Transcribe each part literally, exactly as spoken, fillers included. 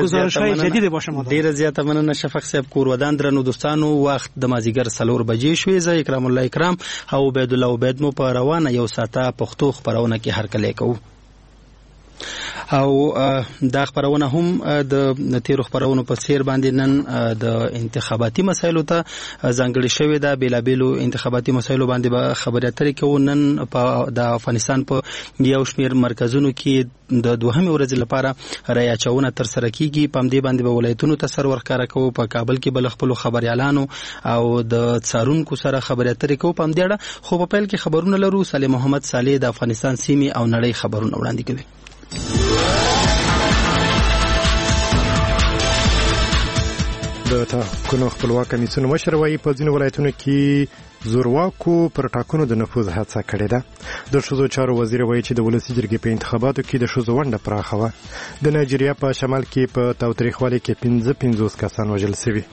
گزارش های جدید با شما دارم. ډیره زیاته مننه شفق صاحب. کور ودان درنو دوستانو، وخت د مازیګر څلور بجې شوې. زه اکرام الله اکرام او عبید الله عبید مو په روانه یو ساعته پښتو خبرونه کې هرکلی کوو او دا خبرونه هم د تیرو خبرونو په څیر باندې نن د انتخاباتي مسایلو ته ځانګړي شوې ده. بیلابیلو انتخاباتي مسایلو باندې به خبرې اترې کوو. نن په د افغانستان په یو شمېر مرکزونو کې د دوهمې ورځې لپاره رایې اچونه ترسره کیږي. په همدې باندې به ولایتونو ته سر ورښکاره کوو. په کابل کې به له خپلو خبریالانو او د څارونکو سره خبرې اترې کوو په همدې اړه. خو په پیل کې خبرونه لرو. صالح محمد صالح د افغانستان سیمې او نړۍ خبرونه وړاندې کوي. د ټاکنو خپلواک کمیسیون مشر وایي په ځینو ولایتونو کې زورواکو پر ټاکنو د نفوذ هڅه کړې ده. د ښځو چارو وزیر وایي چې د ولسي جرګې په انتخاباتو کې د ښځو ونډه پراخه وه. د نایجیریا په شمال کې په تاوتریخوالي کې پنځه پنځوس کسان وژل شوي.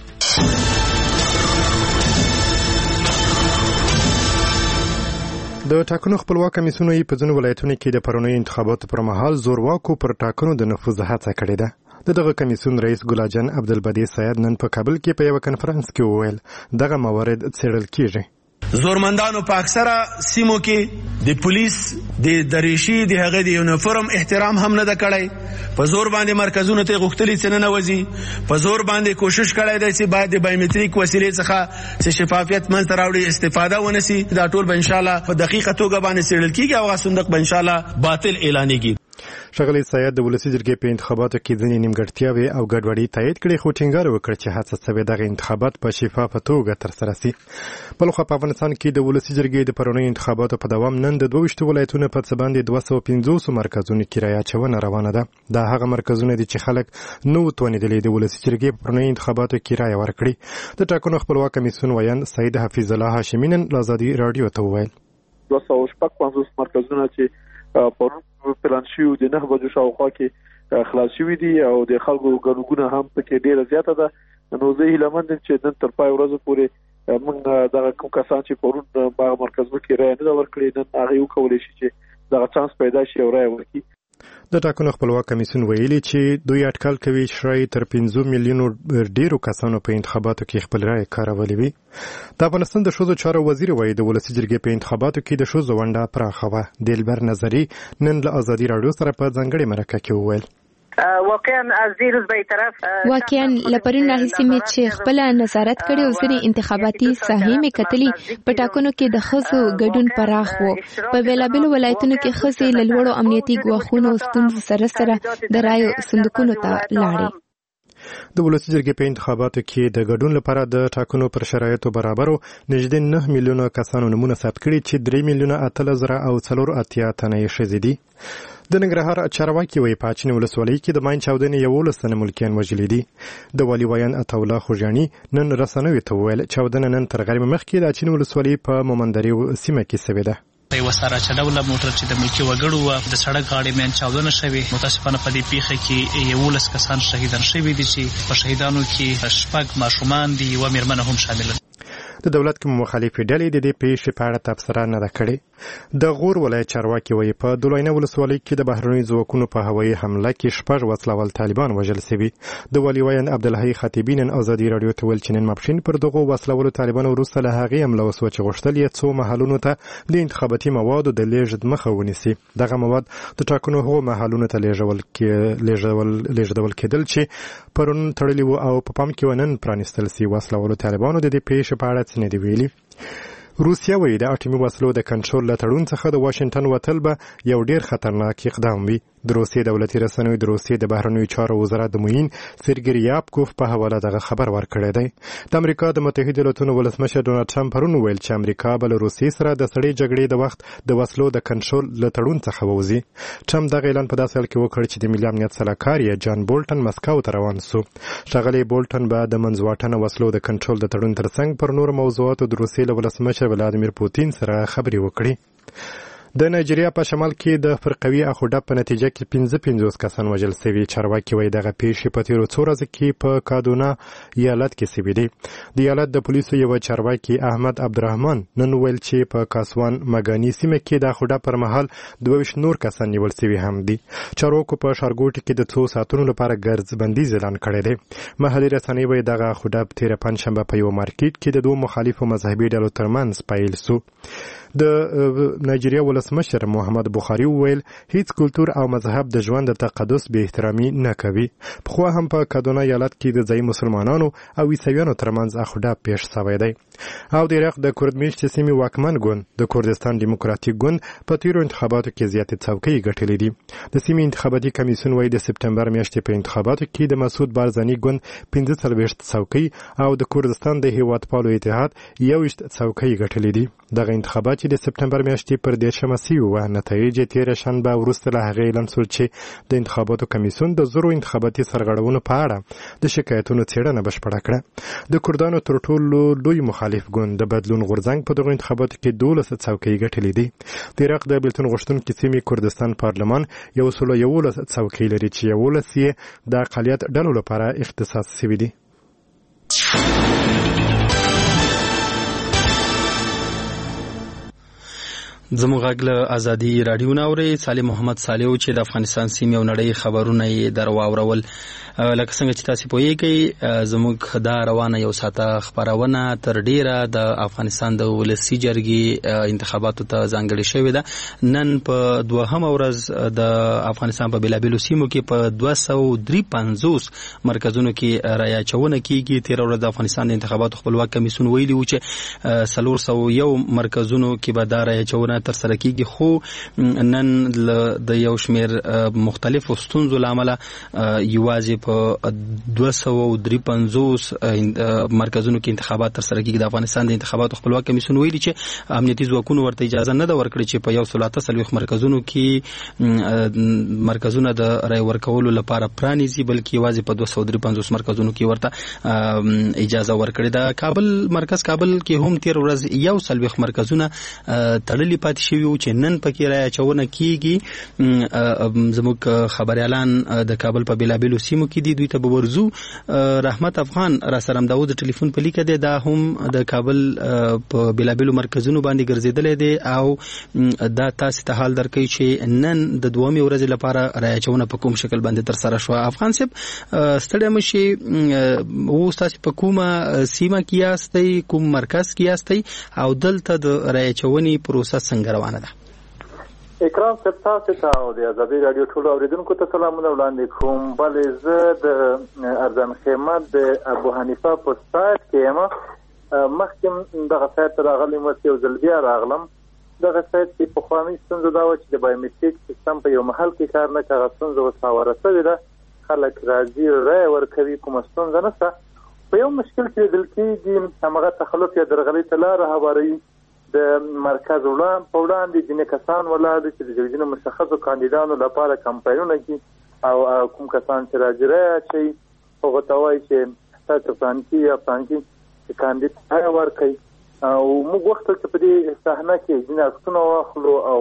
د ټاکنو خپلواک کمیسیون یې په ځینو ولایتونو کې د پرونیو انتخاباتو پر مهال زورواکو پر ټاکنو د نفوذ هڅه کړې ده. د دغه کمیسیون رئیس ګلاجن عبدالبدی سید نن په کابل کې په یو کنفرانس کې وویل دغه موارد څېړل کیږي. زورمندانو په اکثره سیمو کې د پولیس د دریشي د هغه د یونیفورم احترام هم نه د کړی. په زور باندې مرکزونو ته غوښتلې څه نه وځي. په زور باندې کوشش کړی دی چې باید د بایومټریک وسیلې څخه چې شفافیت منځته راوړي استفاده ونسی. دا ټول به ان شاء الله په دقیقه توګه باندې څېړل کیږي او هغه صندوق به ان شاء الله باطل اعلانېږي. ښاغلی سید د ولسي جرګې په انتخاباتو کې ځینې نیمګړتیاوې او ګډوډي تایید کړې، خو ټینګار وکړ چې هڅه شوې دغه انتخابات په شفافه توګه ترسره شي. بلخوا په افغانستان کې د ولسي جرګې د پرونیو انتخاباتو په دوام نن د دوه ویشتو ولایتونو په څه باندې دوه سوه پنځوس مرکزونو کې رایې اچونه روانه ده. دا هغه مرکزونه دي چې خلک نه و توانېدلی د ولسي جرګې په پرونیو انتخاباتو کې رایې ورکړي. د ټاکنو خپلواک کمیسیون ویاند سید حفیظ الله هاشمي نن ازادي راډیو ته وویل دوه سوه شپږ پنځوس مرکزونه چې پرون پلان شوي د نه بجو شاوخوا کې خلاص شوي دي او د خلکو ګڼګونه هم پکې ډېره زیاته ده. نو زه هیله مند یم چې نن تر پای ورځې پورې موږ دغه کوم کسان چې پرون په مرکزونو کې رایې نه ورکړي نن هغه وکولی شي چې دغه چانس پیدا شي او رایې ورکړي. د ټاکنو خپلواک کمیسیون ویلي چې دوی اټکل کوي چې شاید تر پنځه میلیونو ډیرو کسانو په انتخاباتو کې خپل رایې کارولې وي. د افغانستان د ښځو چارو وزیر وایي د ولسي جرګې په انتخاباتو کې د ښځو ونډه پراخه وه. دلبر نظري نن له ازادي راډیو سره په ځانګړې مرکه کې وویل واقعا از دیروز به طرف واقعا لپرین راهیسې مې چې خپل نظارت کړی او ځینې انتخاباتي ساحې مې کتلې په ټاکنو کې د ښځو ګډون پراخ و. په بیلابیلو ولایتونو کې ښځې له لوړو امنیتي ګواښونو او ستونزو سره سره د رایو صندوقونو ته لاړې. د ولسي جرګې په انتخاباتو کې د ګډون لپاره د ټاکنو پر شرایطو برابرو نږدې نه میلیونه کسانو نومونه ثبت کړي چې درې میلیونه اتلس زره او څلور اتیا تنه یې ښځې دي. د ننګرهار چارواکي وایي په اچین ولسوالۍ کې د ماین چاودنې یولس تنه ملکیان وژلي دي. د والي ویاند عطاالله خوږیاڼي نن رسنیو ته وویل چاودنه نن تر غرمې مخکې د اچین ولسوالۍ په مومندرې سیمه کې شوې ده. یو سره چډوله موټر چې د ملکی وګړو و د سړک غاړې مین چاودنه شوې. متاسفانه په دې پیښه کې یولس کسان شهیدان شوي دي چې په شهیدانو کې شپږ ماشومان دي او میرمنه هم شامل دي. د دولت کوم مخالفې ډلې د دې پیښې په اړه تبصره نه ده کړې. د غور ولایت چارواکي وایي په دولینه ولسوالۍ کې د بهرنیو ځواکونو په هوایي حمله کې شپږ وسلوال طالبان وژل شوي. د والي ویاند عبدالحی خطیبي نن ازادي راډیو ته ویل چې نن ماپښین پر دغو وسلوالو طالبانو وروسته له هغې حمله وسوه چې غوښتل یې څو محلونو ته د انتخاباتي موادو د لیږد مخه ونیسي. دغه مواد د ټاکنو هغو محلونو ته لیږدول کېدل چې پرون تړلي وو او په پام کې ونن پرانیستل شي. وسلوالو طالبانو د دې پیښې په اړه څه نه دي ویلي. روسیه وایي د اټومي وسلو د کنټرول له تړون څخه د واشنګټن وتل به یو ډیر خطرناک اقدام وي. د روسیې دولتي رسنیو د روسیې د بهرنیو چارو وزارت د معین سرګی یابکوف په حواله دغه خبر ورکړی دی. د امریکا د متحده ایالاتونو ولسمشر ډونالډ ټرمپ پرون ویل چې امریکا به له روسیې سره د سړې جګړې د وخت د وسلو د کنټرول له تړون څخه ووځي. ټرمپ دغه اعلان په داسې حال کې وکړ چې د ملي امنیت سلاکار یې جان بولټن مسکو ته روان سو. ښاغلی بولټن به د منځواټنه وسلو د کنټرول د تړون ترڅنګ پر نور موضوعاتو د روسیې له ولسمشر ولادیمیر پوتین سره خبرې وکړي. د نایجیریا په شمال کې د فرقوي اخوډه په نتیجه کې پنځه پنځوس کسان وژل شوي. چارواکي وایي دغه پیښې په تیرو څو ورځو کې په کادونا ایالت کې شوي دي. د ایالت د پولیسو یو چارواکي احمد عبدالرحمن نن ویل چې په کاسوان مګانی سیمه کې د اخوډه پر مهال دوه ویشت نور کسان نیول شوي هم دي. چارواکو په ښارګوټي کې د څو ساعتونو لپاره ګرځ بندیز اعلان کړی دی. محلي رسنۍ وایي دغه اخوډه تېره پنجشنبه په یو مارکیټ کې د دوو مخالفو مذهبي ډلو ترمنځ پیل شو. د نایجیریا ولسمشر محمد بخاري وویل هیڅ کلتور او مذهب د ژوند د تقدس به احترامي نه کوي. پخوا هم په کادونا ایالت کې د ځایي مسلمانانو او عیسویانو ترمنځ اخوډه پیښ شوی دی. او د عراق د کورد میشتې سیمې واکمن ګوند د کردستان ډیموکراتیک ګوند په تیرو انتخاباتو کې زیاتې څوکۍ ګټلې دي. د سیمې انتخاباتي کمیسیون وایي د سپتمبر میاشتې په انتخاباتو کې د مسعود بارزاني ګوند پنځه څلوېښت څوکۍ او د کردستان د هیوادپالو اتحاد یوویشت څوکۍ ګټلې دي. دغه انتخابات چې د سپتمبر میاشتې پر دېرشمه سوي وه نتایج یې تېره شنبه وروسته له هغې اعلان شول چې د انتخاباتو کمیسیون د زرو انتخاباتي سرغړونو په اړه د شکایتونو څېړنه بشپړه کړه. د کردانو تر ټولو لوی مخالف ګوند د بدلون غورځنګ په دغو انتخاباتو کې دولس څوکۍ ګټلې دي. د عراق د بېلتون غوښتونکي سیمې کردستان پارلمان یو سل یولس څوکۍ لري چې یولس یې د اقلیت ډلو لپاره اختصاص شوي دي. زموږ غږ له ازادي راډیو نه اورئ. صالح محمد صالح چې د افغانستان سیمې او نړۍ خبرونه یې در واورول. لکه څنګه چې تاسو پوهیږئ زموږ دا روانه یو ساعته خبرونه تر ډیره د افغانستان د ولسي جرګې انتخاباتو ته ځانګړې شوې ده. نن په دوهمه ورځ د افغانستان په بیلابیلو سیمو کې په دوه سوه درې پنځوس مرکزونو کې رایه اچونه کیږي. تېره ورځ د افغانستان د انتخاباتو خپلواک کمیسیون ویلي و چې څلور سوه یو مرکزونو کې به دا رایه اچونه تر سره کیږي، خو نن د یو شمیر مختلفو ستونزو له امله یوازې په دوه سوه درې پنځوس مرکزونو کې انتخابات تر سره کیږي. د افغانستان د انتخاباتو خپلواک کمیسیون ویلي چې امنیتي ځواکونو ورته اجازه نه ده ورکړې چې په یو سل اته څلوېښت مرکزونو کې مرکزونه د رای ورکولو لپاره پرانیزي، بلکې یوازې په دوه سوه درې پنځوس مرکزونو کې ورته اجازه ورکړې ده. کابل مرکز کابل کې هم تیر ورځ یو څلوېښت مرکزونه تړلي پاتې شوي وو چې نن پکې رایه اچونه کیږي. زموږ خبریالان د کابل په بیلابیلو سیمو کې دي، دوی ته به ورځو. رحمت افغان را سره همدا د ټلیفون په لیکه دی، دا هم د کابل په بیلابیلو مرکزونو باندې ګرځېدلی دی او دا تاسو ته حال درکوي چې نن د دومې ورځې لپاره رایه اچونه په کوم شکل باندې تر سره شوه. افغان صاحب ستړی مه شئ، اوس تاسو په کومه سیمه کې یاستئ، کوم مرکز کې یاستئ او دلته د رایه اچونې پروسه څنګه روانه ده؟ اکرام صاحب تاسو ته او د ازادي راډیو ټولو اوریدونکو ته سلامونه وړاندې کوم. بلې زه د ارزان خیمه د ابو حنیفه په سایټ کې یم. مخکې دغه سایټ ته راغلی یم، یو ځل بیا راغلم. دغه سایټ کې پخوانۍ ستونزه دا وه چې د بایومیټریک سیستم په یو محل کې کار نه کوي. هغه ستونزه اوس هواره شوې ده، خلک راځي رایه ورکوي، کومه ستونزه نشته. په یو مشکل کې لیدل کېږي همغه تخلف یا درغلۍ ته لاره هواروي. د مرکز وړاندې په وړاندې ځینې کسان ولاړ دي چې د ځینو مشخصو کاندیدانو لپاره کمپاینونه کوي او کوم کسان چې راځي رایه اچوي هغو ته وایي چې تاسو فلانکي یا فلانکي چې کاندید رایه ورکوي. او موږ غوښتل چې په دې صحنه کې ځینې عکسونه واخلو او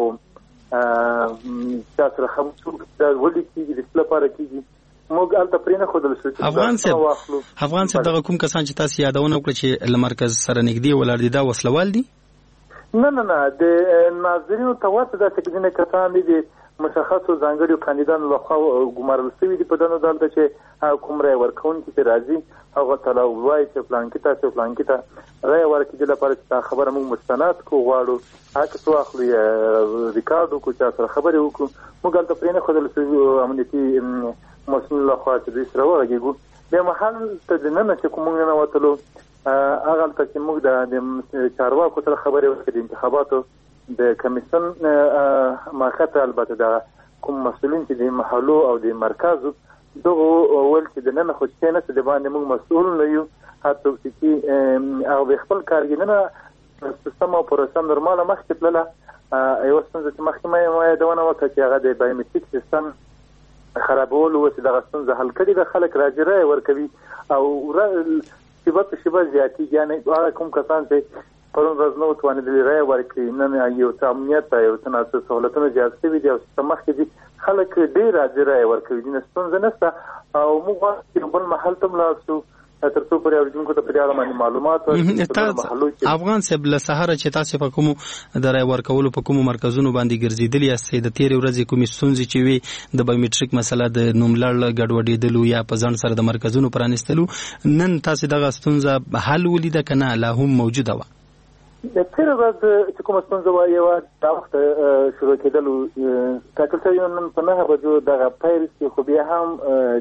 چا سره خبرې وکړو دا ولې کېږي، د څه لپاره کېږي. موږ هلته پرې نه ښودل شو چې افغان صاحب افغان صاحب دغه کوم کسان چې تاسو یادونه وکړه چې له مرکز سره نږدې ولاړ دي دا وسلوال دي؟ نه نه نه د ناظرینو ته ورته داسې ځینې کسان دي د مشخصو ځانګړیو کاندیدانو لخوا ګمارل شوي دي په دنو دلته چې کوم رایه ورکوونکي چې راځي هغه ته وایي چې فلانکي ته چې فلانکي ته رایه ورکړي. دې لپاره چې دا خبره موږ مستند کړو غواړو عکس واخلو یا ریکارډ وکړو، چا سره خبرې وکړو. موږ هلته پرې نه ښودل شوي امنیتي مسؤلینو لخوا چې دوی سره وغږېږو. بیا محل ته دننه چې کوم موږ ننوتلو هغه هلته چې موږ د چارواکو سره خبرې وکړې د انتخاباتو د کمیسیون ماخته البته د کوم مسؤلین چې د محلو او د مرکزو دغه ول چې د نن خو چې نه څه د باندې موږ مسؤل نه یو، هر څوک چې او د خپل کارګینه سیستم او پروسه نورماله مخکې تلله. یوه ستونزه چې مخکې ما یادونه وکړه چې هغه د بایومیټریک سیستم خرابول و چې دغه ستونزه حل کړې ده. خلک راځي رایه ورکوي او شیبه په شیبه زیاتېږي. یعنې هغه کوم کسان چې پرون ورځ نو توانېدلې رایه ورکړي، نن یو څه امنیت یو څه ناڅه سهولتونه زیات شوي دي او مخکې دي خلک ډېر راځي رایه ورکوي، دې ستونزه نشته او موږ غواړو چې بل محل ته ولاړ شو تر څو پورې اوریدونکو ته په دې اړه باندې معلومات ورکړي. افغان صاحب له سهاره چې تاسو په کومو د رایه ورکولو په کومو مرکزونو باندې ګرځېدلي یاستئ، د تېرې ورځې کومې ستونزې چې وي د بایومټریک مسله د نوملړ ګډوډېدلو یا په ځان سره د مرکزونو پرانیستلو، نن تاسو دغه ستونزه حل ولیده که نه لا هم موجوده وه؟ د تېره ورځ چې کومه ستونزه وه یوه دا وخت شروع کېدلو ټاکل شوي نن په نهه بجو دغه پیل شي، خو بیا هم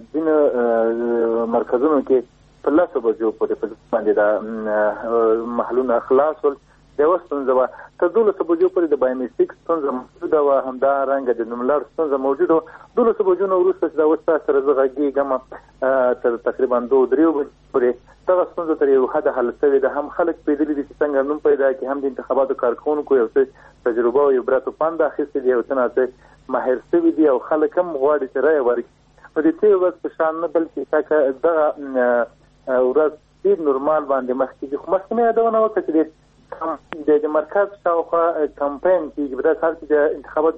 ځینو مرکزونو کې په لسو بجو پورې په باندې دا محلونه خلاص ول. د یوه ستونزه وه تر دولسو بجو پورې د بایومټریک ستونزه موجوده وه، همدارنګه د نوملړ ستونزه موجوده وه. دولسو بجو نه وروسته چې دا اوس تاسو سره زه غږېږم تر تقریبا دوه درېو بجو پورې دغه ستونزه تر یو حده حل شوې ده. هم خلک پوهېدلي دي چې څنګه نوم پیدا کړي، هم د انتخاباتو کارکوونکو یو څه تجربه او عبرت و پند اخیستې دي، یو څه ناڅه ماهر شوي دي او خلک هم غواړي چې رایه ورکړي. په دې تېره ورځ په شان نه بلکې که دغه ورځ ډېر نورمال باندې مخکې دي، خو مخکې مې یادونه وکړه چې د مرکز شاوخوا کمپاین کېږي. په داسې حال کې د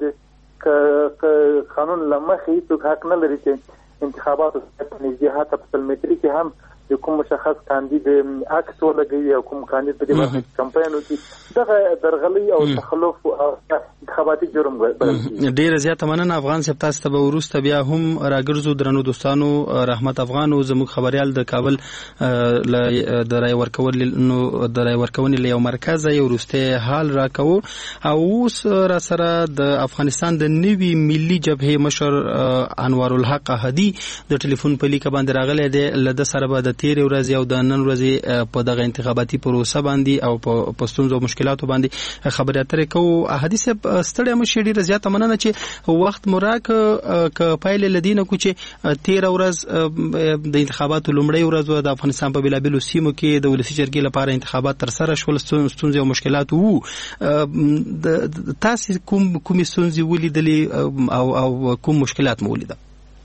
انتخابات قانون له مخې هېڅوک حق نه لري چې انتخاباتو په نږدې حتی په سلمتري کې هم د کوم مشخص کاندید عکس ولګوي او کوم کاندید په دې برخه کې کمپاین وکړي. دغه درغلي او تخلف او انتخاباتي جرم بلل کېږي. ډېره زیاته مننه افغان صاحب، تاسو ته به وروسته بیا هم راګرځو. درنو دوستانو، رحمت افغان او زموږ خبريال د کابل د رای ورکولو د رای ورکونې له یو مرکز یو وروسته حال راکوو او اوس را سره د افغانستان د نوي ملي جبهې مشر انوار الحق احدي د ټلیفون په لیکه باندې راغلی دی. له ده سره به د تېرې ورځې او د نن ورځې په دغه انتخاباتي پروسه باندې او په ستونزو او مشکلاتو باندې خبرې اترې کوو. احدي صاحب ستړی مه شئ، ډېره زیاته مننه چې وخت مو راکړه. که پایلې له دې نه کړو چې تېره ورځ د انتخاباتو لومړۍ ورځ وه، د افغانستان په بېلابېلو سیمو کې د ولسي جرګې لپاره انتخابات ترسره شول، ستونزې او مشکلات وو. تاسې کوم کومې ستونزې ولیدلې او او کوم مشکلات مو ولیده؟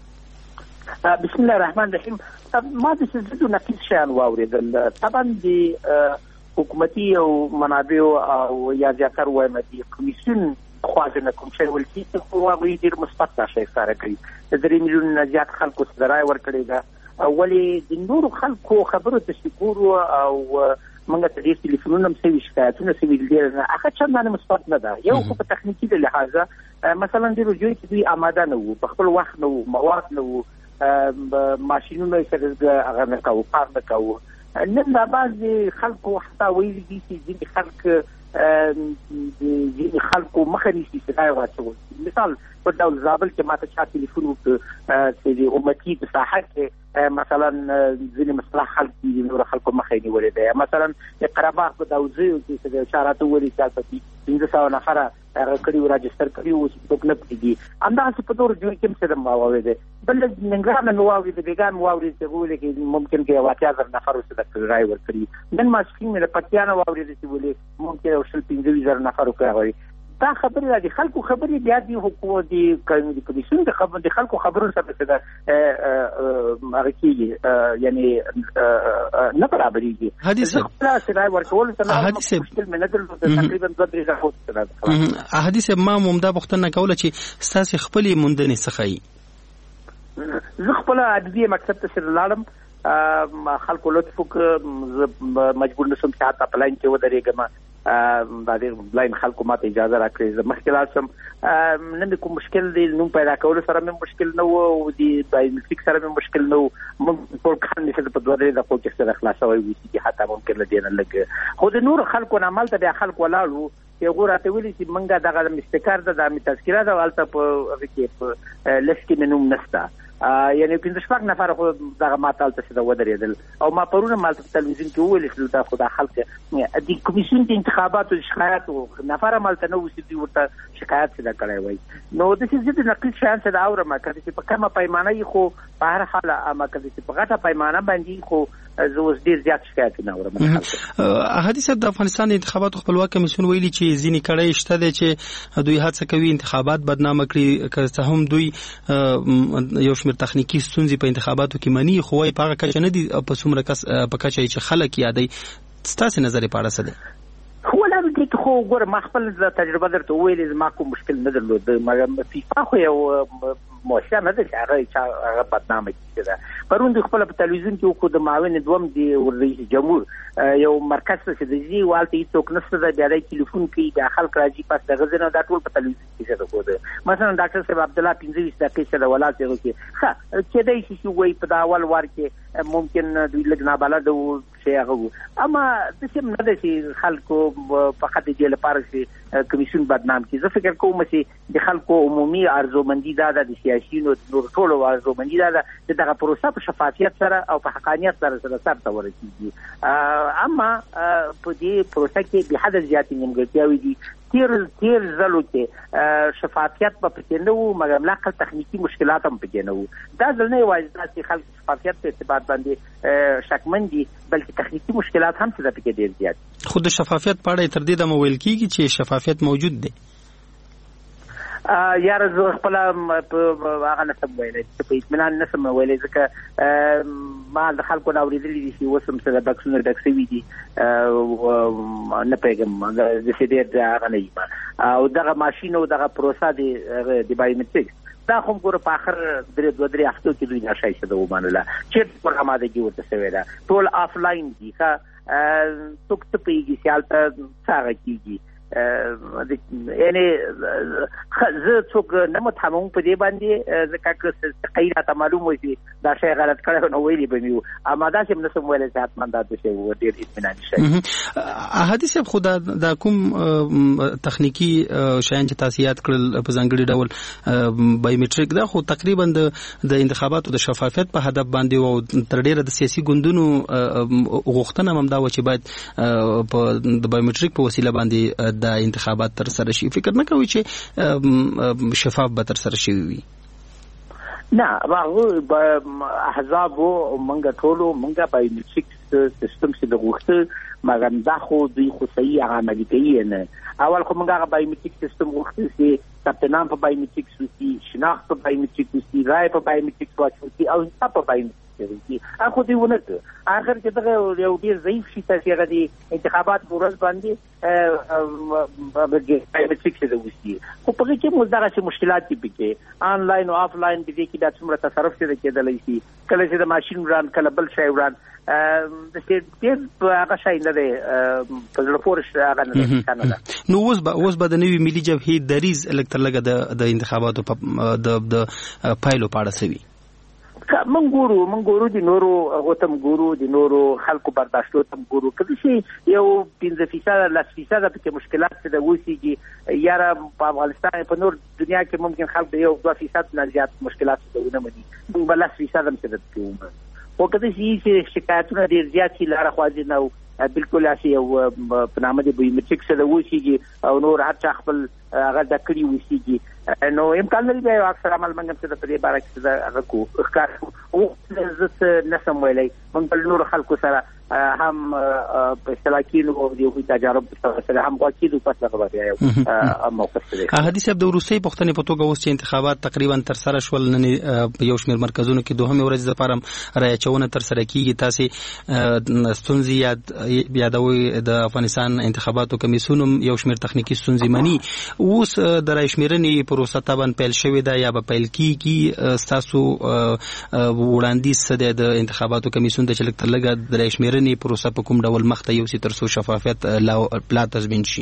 بسم الله الرحمن الرحیم. ما د څه د نقیض شیان واورېدل. طبعا د حکومتي او منابعو او یا زیاتره وایم د کمیسیون خواځ نه کوم شی ول کېږي، خو هغوی ډېر مثبت دا شی ښکاره کوي. د درې میلیون نه زیات خلکو څه رایه ورکړې ده. ولې د نورو خلکو خبرو ته چې ګورو او موږ ته ډېر تلیفونونه هم سوي، شکایتونه سوي، ډېر نه هغه چندانې مثبت نه ده. یو خو په تخنیکي د لحاظه مثلا ډېرو ځایو کې دوی آماده نه وو، په خپل وخت نه وو، مواد نه وو، ماشینونه یې سره هغه نه کوو، کار نه کوو. نن دا بعضې خلکو حتی ویلي دي چې ځینې خلک ځینې خلکو مخه نیسي چې رایه واچول. مثال په ډول زابل کې ما ته چا تلیفون وکړ چې د امتي په ساحه کې مثلا ځینې مصلح خلک دي، نور خلکو مخه یې نیولې ده. مثلا د قرهباغ په دوزیو کې چې چا راته وویلي چې هلته پنځه سوه نفره هغه کړي وو، راجستر کړي وو، څوک نه پرېږدي. همداسې په نورو ځایو کې هم څه ما واورېدې. بل ننګرهار نه مې واورېدې، بېګا مې واورېدې چې هغه ویلې چې ممکن که یو اتیا زره نفرو څه رایې ورکړي. نن ماسپښین مې له پکتیا نه واورېدې چې ولې ممکن یو شل پنځه ویشت زره نفرو کوي. دا خبرې را دي خلکو خبرې بیا دي حکومت دي د کمیسیون د خبر د خلکو خبرونو سره څه ده هغه کېږي، یعنې نه برابرېږي. حدیث خپله رایه ورکولو سره مشکل مې نه درلود. تقریبا دوه درې زره. حدیث ما همدا پوښتنه کوله چې ستاسې خپلې موندنې څه ښایي؟ زه خپله عدلیې مکتب ته سره لاړم، خلکو لطف وکړه، مجبور نه شوم چې حتی په لاین کې ودرېږم. دا ډېر بلاین خلکو ما ته اجازه راکړې زه مخکې لاړ شم. نه مې کوم مشکل دی، نوم پیدا کولو سره مې مشکل نه و او د بایومټریک سره مې مشکل نه و. موږ ټول کار مې چې په دوه درې دقیقو کې سره خلاصوی وو چې حتی ممکن له دې نه لږ. خو د نورو خلکو نه همالته بیا خلک ولاړ وو چې هغوی راته ویلي چې موږ دغه مستکار ده، دا مې تذکره ده او هلته په هغه کې په لست کې مې نوم نشته. یعنې پنځه شپږ نفره خو دغه ما ته هلته چې ودرېدل. او ما پرون هم هلته په تلویزیون کې وویل چې دا خو دا خلک د کمیسیون د انتخاباتو د شکایاتو نفر هم هلته نه و چې دوی ورته شکایت څه ده کړی وای. نو داسې زه د نقیض شیان څه د اورم، که چې په کمه پیمانه یي خو په هر حال، اما که چې په غټه پیمانه باندې خو زه اوس ډېر زیات شکایتونه اورم. احدي صاحب، د افغانستان د انتخاباتو خپلواک کمیسیون ویلي چې ځینې کړۍ شته دی چې دوی هڅه کوي انتخابات بدنامه کړي، که څه هم دوی یو شمېر تخنیکي ستونزې په انتخاباتو کې مني، خو وایي په هغه کچه نه دي په څومره کس په کچه چې خلک یادوي. ستاسې نظر یې په اړه څه دی؟ خو لا دې خو ګوره ما خپل تجربه درته وویلې زما کوم مشکل نه درلود مګر فیفا خو یو مؤسسه نه ده چې هغه چې هغه بدنامه کړي ده پرون د خپل په تلویزیون کې وکړو د معاون دوم دی رئیس جمهور یو مرکز څه د زی والته هیڅوک نشته د بیا د ټلیفون کې د خلک راځي پس د غزنه د ټول په تلویزیون کې څه کوده مثلا ډاکټر صاحب عبد الله پنځه دقیقې سره ولات یو کې ها چې دای شي وي په دا اول وار کې ممکن دوی لګنا بلد شي هغه اما د سیم نه د خلکو فقط د لپاره چې کمیشن بدنام کی زه فکر کوم چې د خلکو عمومي ارزومندي دا د سیاسيونو نور ټول ارزومندي دا چې دغه پروسه په شفافیت سره او په حقانیت سره سره سره ورسیږي اما په دې پروسه کې به حد زیات نیمګړتیاوې دي تیر تیر زلو کې شفافیت په پکې نه وو مګر لاقل تخنیکی مشکلات هم پکې نه وو دا ځل نه وایي چې خلک شفافیت په اعتبار باندې شکمن دي بلکې تخنیکی مشکلات هم څه پکې ډیر زیات خود شفافیت په اړه تر دې د مویل کیږي چې شفافیت موجود دی یار زه خپل هغه نسم ویلې چې په اطمینان نسم ویلې ځکه ما د خلکو دا اورېدلې دي چې وسم سره بکسونه ډکسوي دي نه پیغام د سیډیر دا هغه نه او دغه ماشين او دغه پروسه دی د بایومټریک دا هم ګوره په اخر درې دوه درې هفتو کې دوی نشای شه د ومنله چې په آمادګي ورته شوی دا ټول آفلاین دي ښه څوک ته پیږي چې هلته څه کېږي یعنی زه څوک نه متهموم په دې باندې ځکه که قی راته معلوم وي چې دا شی غلط کړی نو ویلي به مې وو اما داسې هم نشم ویلی چې حتما دا څه شی و ډېر اطمیناني شی احادي صاحب خو دا کوم تخنیکي شیان چې تاسو یاد کړل په ځانګړي ډول بایومټریک دا خو تقریبا د انتخاباتو د شفافیت په هدف باندې او تر ډېره د سیاسي ګوندونو غوښتنه هم دا و چې باید په د بایومټریک په وسیله باندې د انتخابات تر سره شي فکر نه کوي چې شفاف به تر سره شي وي نه هغه احزاب او منګه ټولو منګه بایومټریک سیستم چې د غوښتل مګر دا خو دوی خو صحیح عملي کوي نه اول خو موږ هغه بایومټریک سیستم غوښتل چې ثبت نام په بایومټریک وسی شناخت په بایومټریک وسی رای په بایومټریک واچوي او په بایومټریک وسی اخو دی ونه اخر کې دغه یو ډیر ضعیف شي چې هغه دی انتخابات ورځ باندې بایومټریک څه وسی خو په کې موږ دغه مشکلات دي پکې آنلاین او آفلاین دي کې د څومره تصرف څه کېدلای شي کله چې د ماشين وران کله بل شی وران د دې په هغه شی نه دی په ځل فورش هغه نه کنه نو اوس به اوس به د نوې ملي جبهې دریز الکترلګه د د انتخاباتو په د د پایلو پاړه سوي من ګورو من ګورو د نورو غوتم ګورو د نورو خلکو برداشتو تم ګورو کله شي یو پنځه فیصد لاس فیصد په مشکلات څه د وسیږي یاره په افغانستان په نور دنیا کې ممکن خلک یو دوه فیصد نه زیات مشکلات څه ونه مني موږ لاس فیصد هم څه کوو او کله چې شکایتونه ډیر زیات شي لاره خوازي نه بالکل اسی یو په نامه د بایومټریک سره وسیږي او نور هر چا خپل هغه د کړی وسیږي نو امکان لري چې اکثر عمل منګم چې د پدې باره کې دا هغه کو ښکار او زه نسم ویلای موږ په نور خلکو سره هم په اصطلاحي او د تجارب سره هم واکیدو پس هغه بیا یو موقف دی احادي صاحب د روسي پښتنې په توګه اوس چې انتخابات تقریبا تر سره شول نن یو شمېر مرکزونو کې دوه ورځې لپاره رای چونه تر سره کیږي تاسو ستونزې یاد یادوي د افغانستان انتخاباتو کمیسیون یو شمېر تخنیکی ستونزې مني اوس د رای شمېرنې پروسه تابان پیل شوې ده یا به پیل کیږي تاسو وړاندیز څه د انتخاباتو کمیسیون د چلک ترلګه د رای شمېرنې پروسه په کوم ډول مخ ته یوسي تر څو شفافیت لا تضمین شي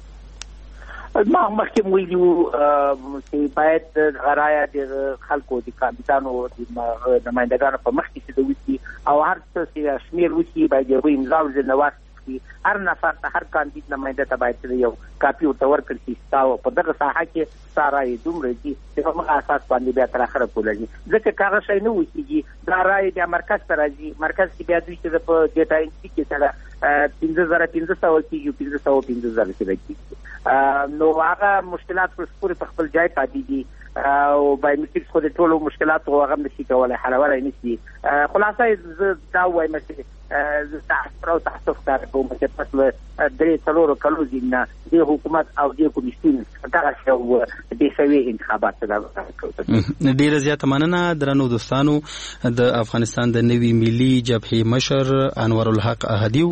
ما مخکې ویلو چې باید غرایا د خلکو د کاندیدانو د نمائندګانو په مخ کې د وسی او هر څه چې شمیر وسی باید یو امضا ورنوات هر نفر ته هر کاندید نماینده ته باید یو کاپي او تور کړی تاو په دغه ساحه کې سارای دومره دي چې په موږ اساس باندې بیا تر اخره کولای ځکه کاغه شي نه وسیږي دا راي بیا مرکز ته راځي مرکز کې بیا دوی چې په ډیټا انټری کې سره پنځه زره پنځه سوه کېږي پنځه سوه پنځه زره کېږي نو هغه مشکلات پر خپل ځای پاتې دي او بایومټریک خو د ټولو مشکلات او هغه نشي کولای حلولای نشي خلاصه دا وایم چې تاسو او تاسو کار کوم چې پس له درې څلورو کلو ځینې د حکومت او د کمیسیون دا شو د سوي انتخابات ته ډیره زیاته مننه درنو دوستانو. د افغانستان د نوي ملي جبهې مشر انور الحق احدیو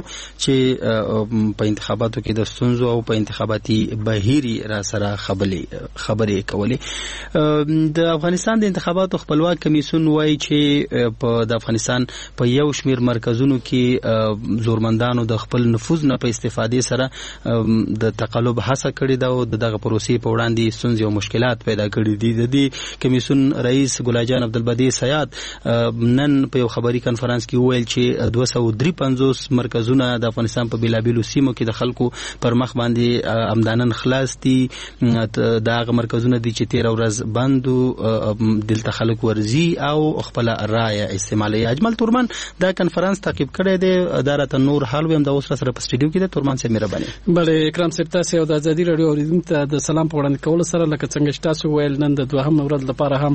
چې په انتخاباتو کې د ستونزو او په انتخاباتي بهیري را سره خبرې خبرې کولې. د افغانستان د انتخاباتو خپلواک کمیسیون وایي چې په د افغانستان په یو شمیر مرکزونو کې زورمندانو د خپل نفوذ نه په استفادې سره د تقلب هڅه کړې ده او دغه پروسې په وړاندې ستونزې او مشکلات پیدا کړي دي. د دې کمیسیون رئیس ګلاجان عبدالبدی سیاد نن په یو خبري کانفرنس کې وویل چې دوه سوه درې پنځوس مرکزونه د افغانستان په بیلابیلو سیمو کې د خلکو پر مخ باندې امدانن خلاص دي. دا هغه مرکزونه دي چې تیر ورځ بندو دلته خلک ورزي او خپل رایه استعمالوي. اجمل تورمان دا کانفرنس تعقیب کړی دی. اداره نور حال ویم د اوس سره په سټډیو کې د تورمان سره مهرباني. بله اکرام صاحب تاسو او د ازادي رادیو اوریدونکو ته د سلام په وړاندې کولو سره لکه څنګه چې تاسو ویل نن د دوهم ورځ لپاره هم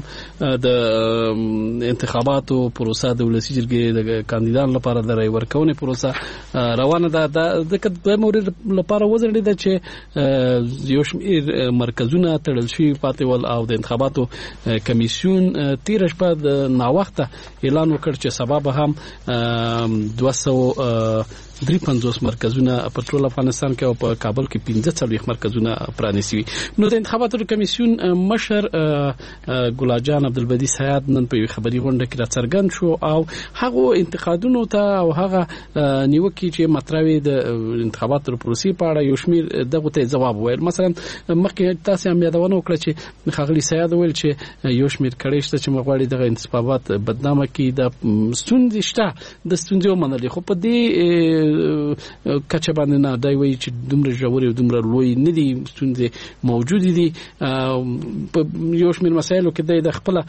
د انتخاباتو پروسه د ولسی جرګې د کاندیدانو لپاره د رای ورکونې پروسه روانه ده. د د مورید لپاره وزړې ده چې یو شمېر مرکزونه تړل شوي پاتې ول او د انتخاباتو کمیسیون تیر شپه د ناوخته اعلان وکړ چې سبب هم دوه سوه درې پنځوس مرکزونه په ټول افغانستان کې او په کابل کې پنځه څلوېښت مرکزونه پرانیستي. نو د انتخاباتو کمیسیون مشر ګلاجان عبدالبدی سیاد نن په خبري غونډه کې راڅرګند شو او هغه انتقادونو ته او هغه نیوکې چې مطرح د انتخاباتو پروسې په اړه یو شمېر دغه ته ځواب ویل. مثلا مخکې تاسو هم یادونه وکړه چې خغلی سیاد ویل چې یو شمېر کړي شته چې مغواړي دغه انتخابات بدنامه کړي. د ستونزې شته د ستونزې ومنل خو په دې کچه باندې نه دی وایي چې دومره ژورې او دومره لوی نه دي ستونزې موجود دي. په یو شمېر مسایلو کې د خپل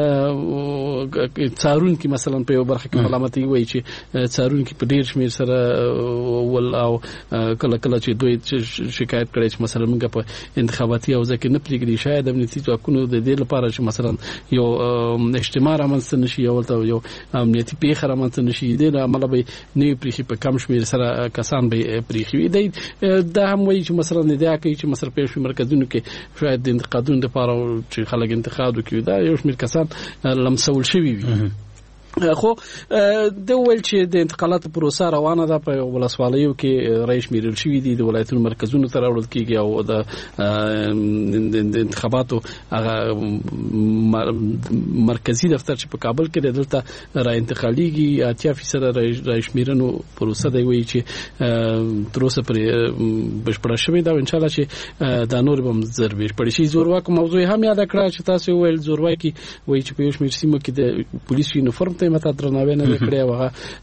څارونکي مثلا په یو برخه کې ملامتي وایي چې څارونکي په ډېر شمېر سره ول او کله کله چې دوی شکایت کړي چې مثلا موږ په انتخاباتي او ځکه نه پریږدي شاید امنیتي ځواکونو د دې لپاره چې مثلا یو اجتماع رامنځته نشي او یو امنیتي پیښه رامنځته نشي د عمل به نه پریخي په کم شمېر سره کسان به پریخي دی. دا هم وایي چې مثلا ندیا کوي چې مثلا په شمېر مرکزونو کې شاید د انتقادونو لپاره چې خلک انتقاد وکړي دا یو شمېر کسان لمسول شوي وي. خو د ویل چې د انتقالاتو پروسه روانه ده. په ولسوالیو کې رئیس شمیرل شوی دي د ولایتونو مرکزونو ته راوړل کیږي او د انتخاباتو هغه مرکزی دفتر چې په کابل کې دلته را انتقالیږي اتیا فیصد رئیس شمیرنو پروسه دی وایي چې تر اوسه پر بشپړه شوې ده. ان شاء الله چې دا نور به زر بشپړ شي. زورواکو موضوع هم یاد کړه چې تاسو ویل زورواکي وایي چې په یو شمېر سیمو کې د پولیسو یونیفورم ته مته درناوی نه کړی او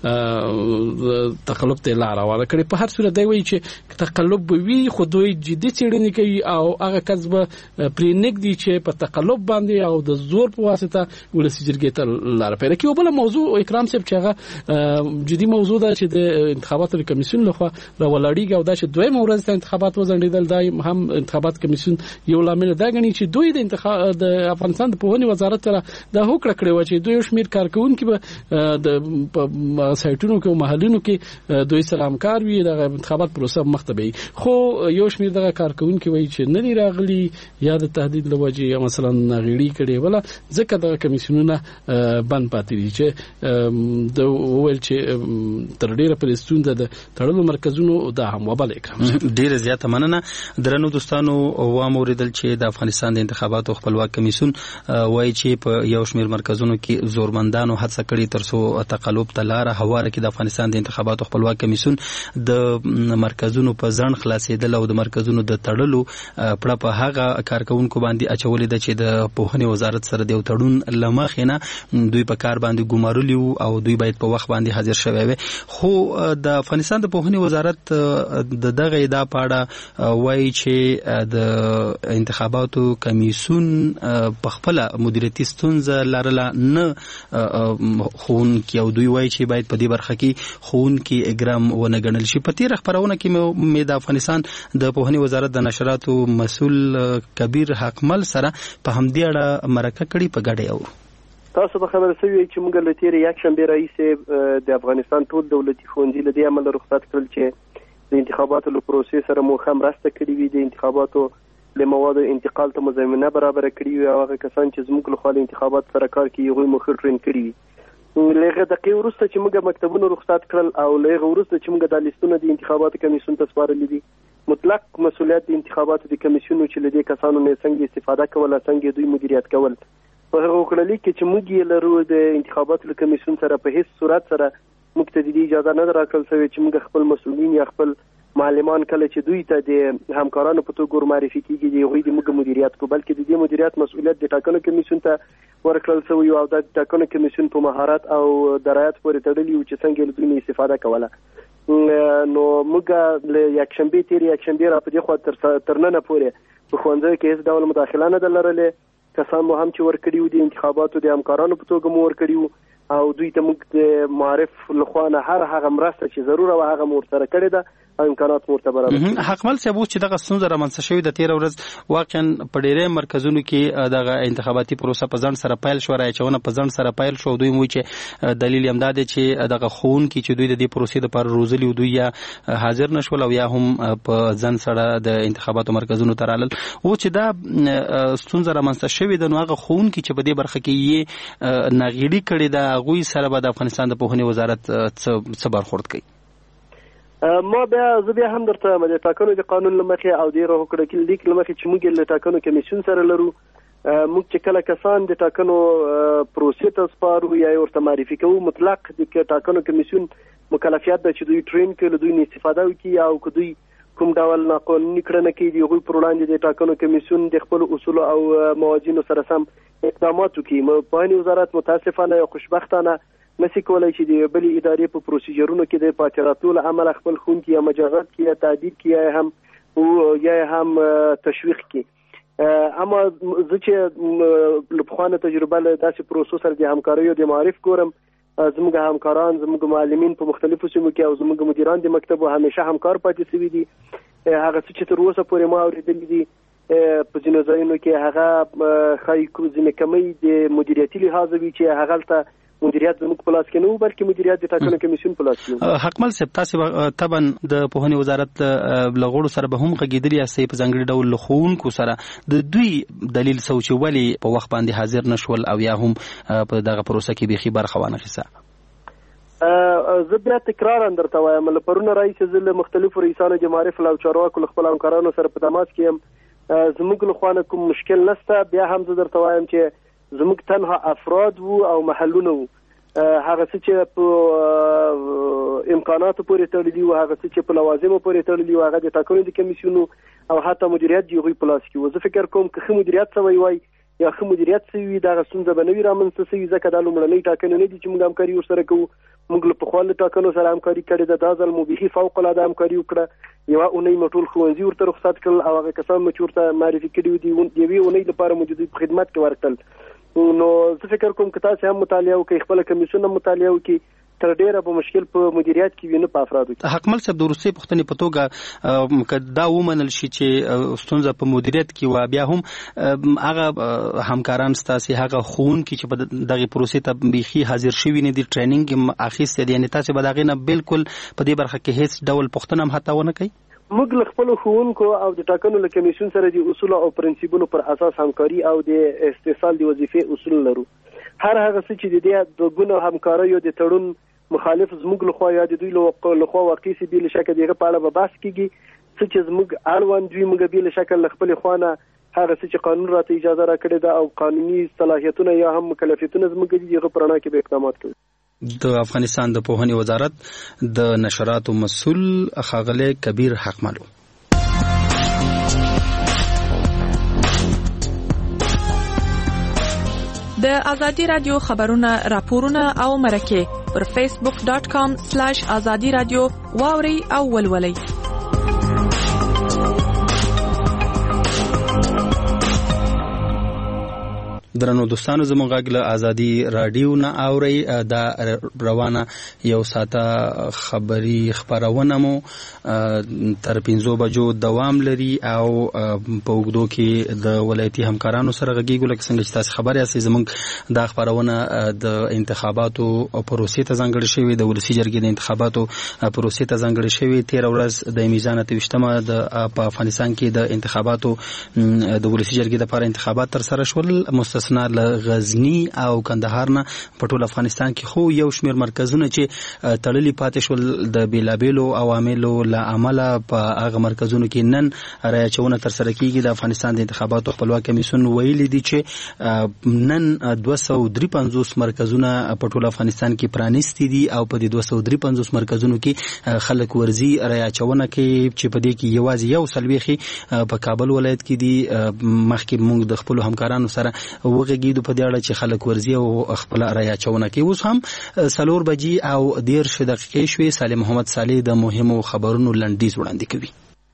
هغه تقلب ته لار راوړه کړي. په هر صورت دی وایي چې تقلب وی خو دوی جدي څېړنې کوي او هغه کسب پرې نګدي چې په تقلب باندې او د زور په واسطه ولسی جرګې ته لار پیدا کوي. بل موضوع اکرام صاحب چې هغه جدي موضوع ده چې د انتخاباتو کمیسیون لخوا راولړیږي او دا چې دوی مورز ته انتخابات وزندیدل دای هم انتخابات کمیسیون یو لامل دا غني چې دوی د انتخاب د افغانستان د پوهنې وزارت سره د هوکړه کړې و چې دوی شمیر کارکونکو د سایټونو کې او محلونو کې دوی سره همکار وي د انتخابات پروسه مختبي. خو یو شمیر دغه کارکونکو وایي چې نه دی راغلي یا د تهدید لوجه مثلا غیړي کړي ولا ځکه د کمیسیونونه بند پاتې دي چې د ویل چې تر ډیره پر ستونزه د تړلو مرکزونو د هم وبال اکرام ډیره زیاته مننه. درنو دوستانو و موریدل چې د افغانستان د انتخاباتو خپلواک کمیسیون وایي چې په یو شمیر مرکزونو کې زورمندانو هڅه کړې ترڅو تقلب ته لار هواره کې د افغانستان د انتخاباتو خپلواک کمیسیون د مرکزونو په ځان خلاصېدل او د مرکزونو د تړلو پړه په هغه کارکونکو باندې اچولې ده چې د پوهنې وزارت سره د تړون لمخې نه دوی په کار باندې ګمارلي او دوی باید په وخت باندې حاضر شوي وي. خو د افغانستان د پوهنې وزارت د دغه ادعا په اړه وایي چې د انتخاباتو کمیسیون په خپل مدیریتي ستونزه لرله نه خون کې او دوی وایي چې باید په دې برخه کې خون کې اګرام ونه ګڼل شي. په تیر خبرونه کې مې د افغانستان د پوهنې وزارت د نشراتو مسؤل کبیر حقمل سره په همدې اړه مرکه کړې په ګډه. او تاسو به خبر شوي چې موږ له تیرې یک شنبې راهیسې د افغانستان ټول دولتي ښوونځي له دې امله رخصت کړل چې د انتخاباتو له پروسې سره مو ښه مرسته کړې وي، د انتخاباتو له موادو انتقال ته مو زمینه برابره کړې وي او هغه کسان چې زموږ له خوا له انتخاباتو سره کار کوي هغوی مو ښه ټرین کړي وي. له هغې دقیقې وروسته چې موږ مکتبونه رخصت کړل او له هغې وروسته چې موږ دا لیستونه د انتخاباتو کمیسیون ته سپارلي دي، مطلق مسؤلیت د انتخاباتو د کمیسیون چې له دې کسانو نه څنګه استفاده کوله، څنګه دوی مدیریت کول. په هغه وکړلي کې چې موږ یې لرو د انتخاباتو له کمیسیون سره په هیڅ صورت سره موږ ته د دې اجازه نه ده راکړل شوې چې موږ خپل مسؤلین یا خپل معلمان کله چې دوی ته د همکارانو په توګه ورمعرفي کېږي د هغوی د موږ مدیریت کو، بلکې د دې مدیریت مسؤلیت د ټاکنو کمیسیون ته ورکړل شوی او د ټاکنو کمیسیون په مهارت او درایت پورې تړلي و چې څنګه له دوی نه استفاده کوله. نو موږ له یکشنبې تېرې یکشنبې را په دې خوا تر ننه پورې په ښوونځیو کې هېڅ ډول مداخله نه ده لرلې. کسان مو هم چې ورکړي وو د انتخاباتو د همکارانو په توګه مو ورکړي وو او دوی ته موږ د معارف لخوا نه هر هغه مرسته چې ضروره وه هغه مو ورسره کړې ده او امکانات مو ورته برابر کړي. حقمل صاحب اوس چې دغه ستونزه رامنځته شوې ده تېره ورځ واقعا په ډېری مرکزونو کې دغه انتخاباتي پروسه په ځنډ سره پیل شوه، رایچونه په ځنډ سره پیل شو. دوی وایي چې دلیل یې همدا دی چې دغه ښوونکي چې دوی د دې پروسې دپاره روزلي دوی یا حاضر نه شول او یا هم په ځنډ سره د انتخاباتو مرکزونو ته رالل. اوس چې دا ستونزه رامنځته شوې ده نو هغه ښوونکي چې په دې برخه کې یې ناغېړي کړې ده هغوی سره به د افغانستان د پوهنې وزارت څه برخورد کوي؟ ما بیا زه بیا هم درته د ټاکنو د قانون له مخې او د راهکړه لیک له مخې چې موږ له ټاکنو کمیسیون سره لرو، موږ چې کله کسان د ټاکنو پروسې ته سپارو یا یې ورته معرفي کوو، مطلق د ټاکنو کمیسیون مکلفیت ده چې دوی ټرین کړي، له دوی نه استفاده وکړي او که دوی کوم ډول ناقانوني کړنه کوي د هغوی پر وړاندې د ټاکنو کمیسیون د خپلو اصولو او موازینو سره سم اقدامات وکړي. پوهنې وزارت متاسفانه یا خوشبختانه نشي کولای چې د بلې ادارې په پروسیجرونو کې د پاتې راتلو له امله خپل ښوونکي یا مجازات کړي یا تعدیب کړي یا هم او یا هم تشویق کړي. اما زه چې له پخوا نه تجربه له داسې پروسو سره د همکاریو د معارف ګورم، زموږ همکاران زموږ معلمین په مختلفو سیمو کې او زموږ مدیران د مکتبو همیشه همکار پاتې شوي دي. هغه څه چې تر اوسه پورې ما اورېدلي دي په ځینو ځایونو کې هغه ښایي ځینې کمی د مدیریتي لحاظه وي چې هغلته مدیریت زموږ په لاس کې نه و بلکې مدیریت د ټاکنو کمیسیون په لاس کې و. حقمل صاحب تاسې طبعا د پوهنې وزارت له غړو سره به هم غږېدلي یاستئ په ځانګړي ډول له ښوونکو سره د دوی دلیل څه و چې ولې په وخت باندې حاضر نه شول او یا هم په دغه پروسه کې بیخي برخه وانخیسته؟ زه بیا تکرارا درته وایم له پرونه راهیسې زه له مختلفو رئیسانو د معارف او چارواکو له خپلو همکارانو سره په تماس کې یم. زموږ له خوا نه کوم مشکل نشته. بیا هم زه درته وایم چې زموږ تنها افراد وو او محلونه وو، هغه څه چې په امکاناتو پورې تړلي وو، هغه څه چې په لوازمو پورې تړلي وو، هغه د ټاکنو د کمیسیونو او حتی مدیریت د هغوی په لاس کې وو. زه فکر کوم که ښه مدیریت شوی وای یا ښه مدیریت شوي وي دغه ستونزه به نه وي رامنځته شوي، ځکه دا لومړنۍ ټاکنې نه دي چې موږ همکاري ورسره کوو. موږ له پخوا له ټاکنو سره همکاري کړې ده، دا ځل مو بیخي فوق العاده همکاري وکړه. یوه اونۍ مو ټول ښوونځي ورته رخصت کړل او هغه کسان مو چې ورته معرفي کړي وو د یوې اونۍ لپاره مو د دوی په خدمت کې ورکړل. نو زه فکر کوم که تاسې هم مطالعه وکړئ، خپله کمیسیون هم مطالعه وکړي، تر ډیره به مشکل په مدیریت کې وي نه په افرادو کې. حقمل صاحب د وروستۍ پوښتنې په توګه که دا ومنل شي چې ستونزه په مدیریت کې وه، بیا هم هغه همکاران ستاسې هغه ښوونکي چې په دغې پروسې ته بیخي حاضر شوي نه دي، ټریننګ یې اخیستی دی، یعنې تاسې به د هغې نه بالکل په دې برخه کې هېڅ ډول پوښتنه هم حتی ونه کوئ؟ موږ له خپلو ښوونکو او د ټاکنو له کمیسیون سره د اصولو او پرنسیپونو پر اساس همکاري او د استحصال د وظیفې اصول لرو. هر هغه څه چې د دې د ګونو همکاریو د تړون مخالف زموږ لخوا یا د دوی لخوا واقع سي بې له شکه د هغه په اړه به بحث کېږي. څه چې زموږ اړوند وي موږ بې له شکه له خپلې خوا نه هغه څه چې قانون راته اجازه راکړې ده او قانوني صلاحیتونه یا هم مکلفیتونه زموږ دي د هغه په رڼا کې به اقدامات کوو. د افغانستان د پوهنې وزارت د نشراتو مسؤل ښاغلی کبیر حقملو. د ازادي رادیو خبرونه راپورونه او مرکه پر فیسبوک ډاٹ کام سلیش ازادي رادیو واوري او ولولئ. درنو دوستانو زموږ غږ له ازادي رادیو نه اوري دا روانه یو ساته خبري خبرونه مو تر پنځو بجو دوام لري او په وګړو کې د ولایتي همکارانو سره غږیږو لکه څنګه چې تاسو خبر یاست زموږ دا خبرونه د انتخاباتو پروسې ته ځانګړې شوی د ولسی جرګې د انتخاباتو پروسې ته ځانګړې شوی تیر ورځ د میزان اتوشتمه د په افغانستان کې د انتخاباتو د ولسی جرګې لپاره انتخابات تر سره شول مستثنا له غزنی او کندهار نه په ټول افغانستان کې خو یو شمېر مرکزونه چې تړلي پاتې شول د بیلابیلو عواملو له امله په هغه مرکزونو کې نن رایه چونه تر سره کیږي د افغانستان د انتخاباتو خپلواک کمیسیون ویلي دي چې نن دوه سوه درې پنځوس مرکزونه په ټول افغانستان کې پرانیستي دي او په دې دوه سوه درې پنځوس مرکزونو کې خلک ورزي رایه چونه کوي چې په دې کې یوازې یو سلويخي په کابل ولایت کې دي مخکې موږ د خپل همکارانو سره وغږیدو په دې اړه چې خلک ورزي او خپل رایه چونه کوي. اوس هم سلور بجې او دېرش دقیقې شوې. سالم محمد صالح د مهمو خبرونو لنډیز وړاندې کوي.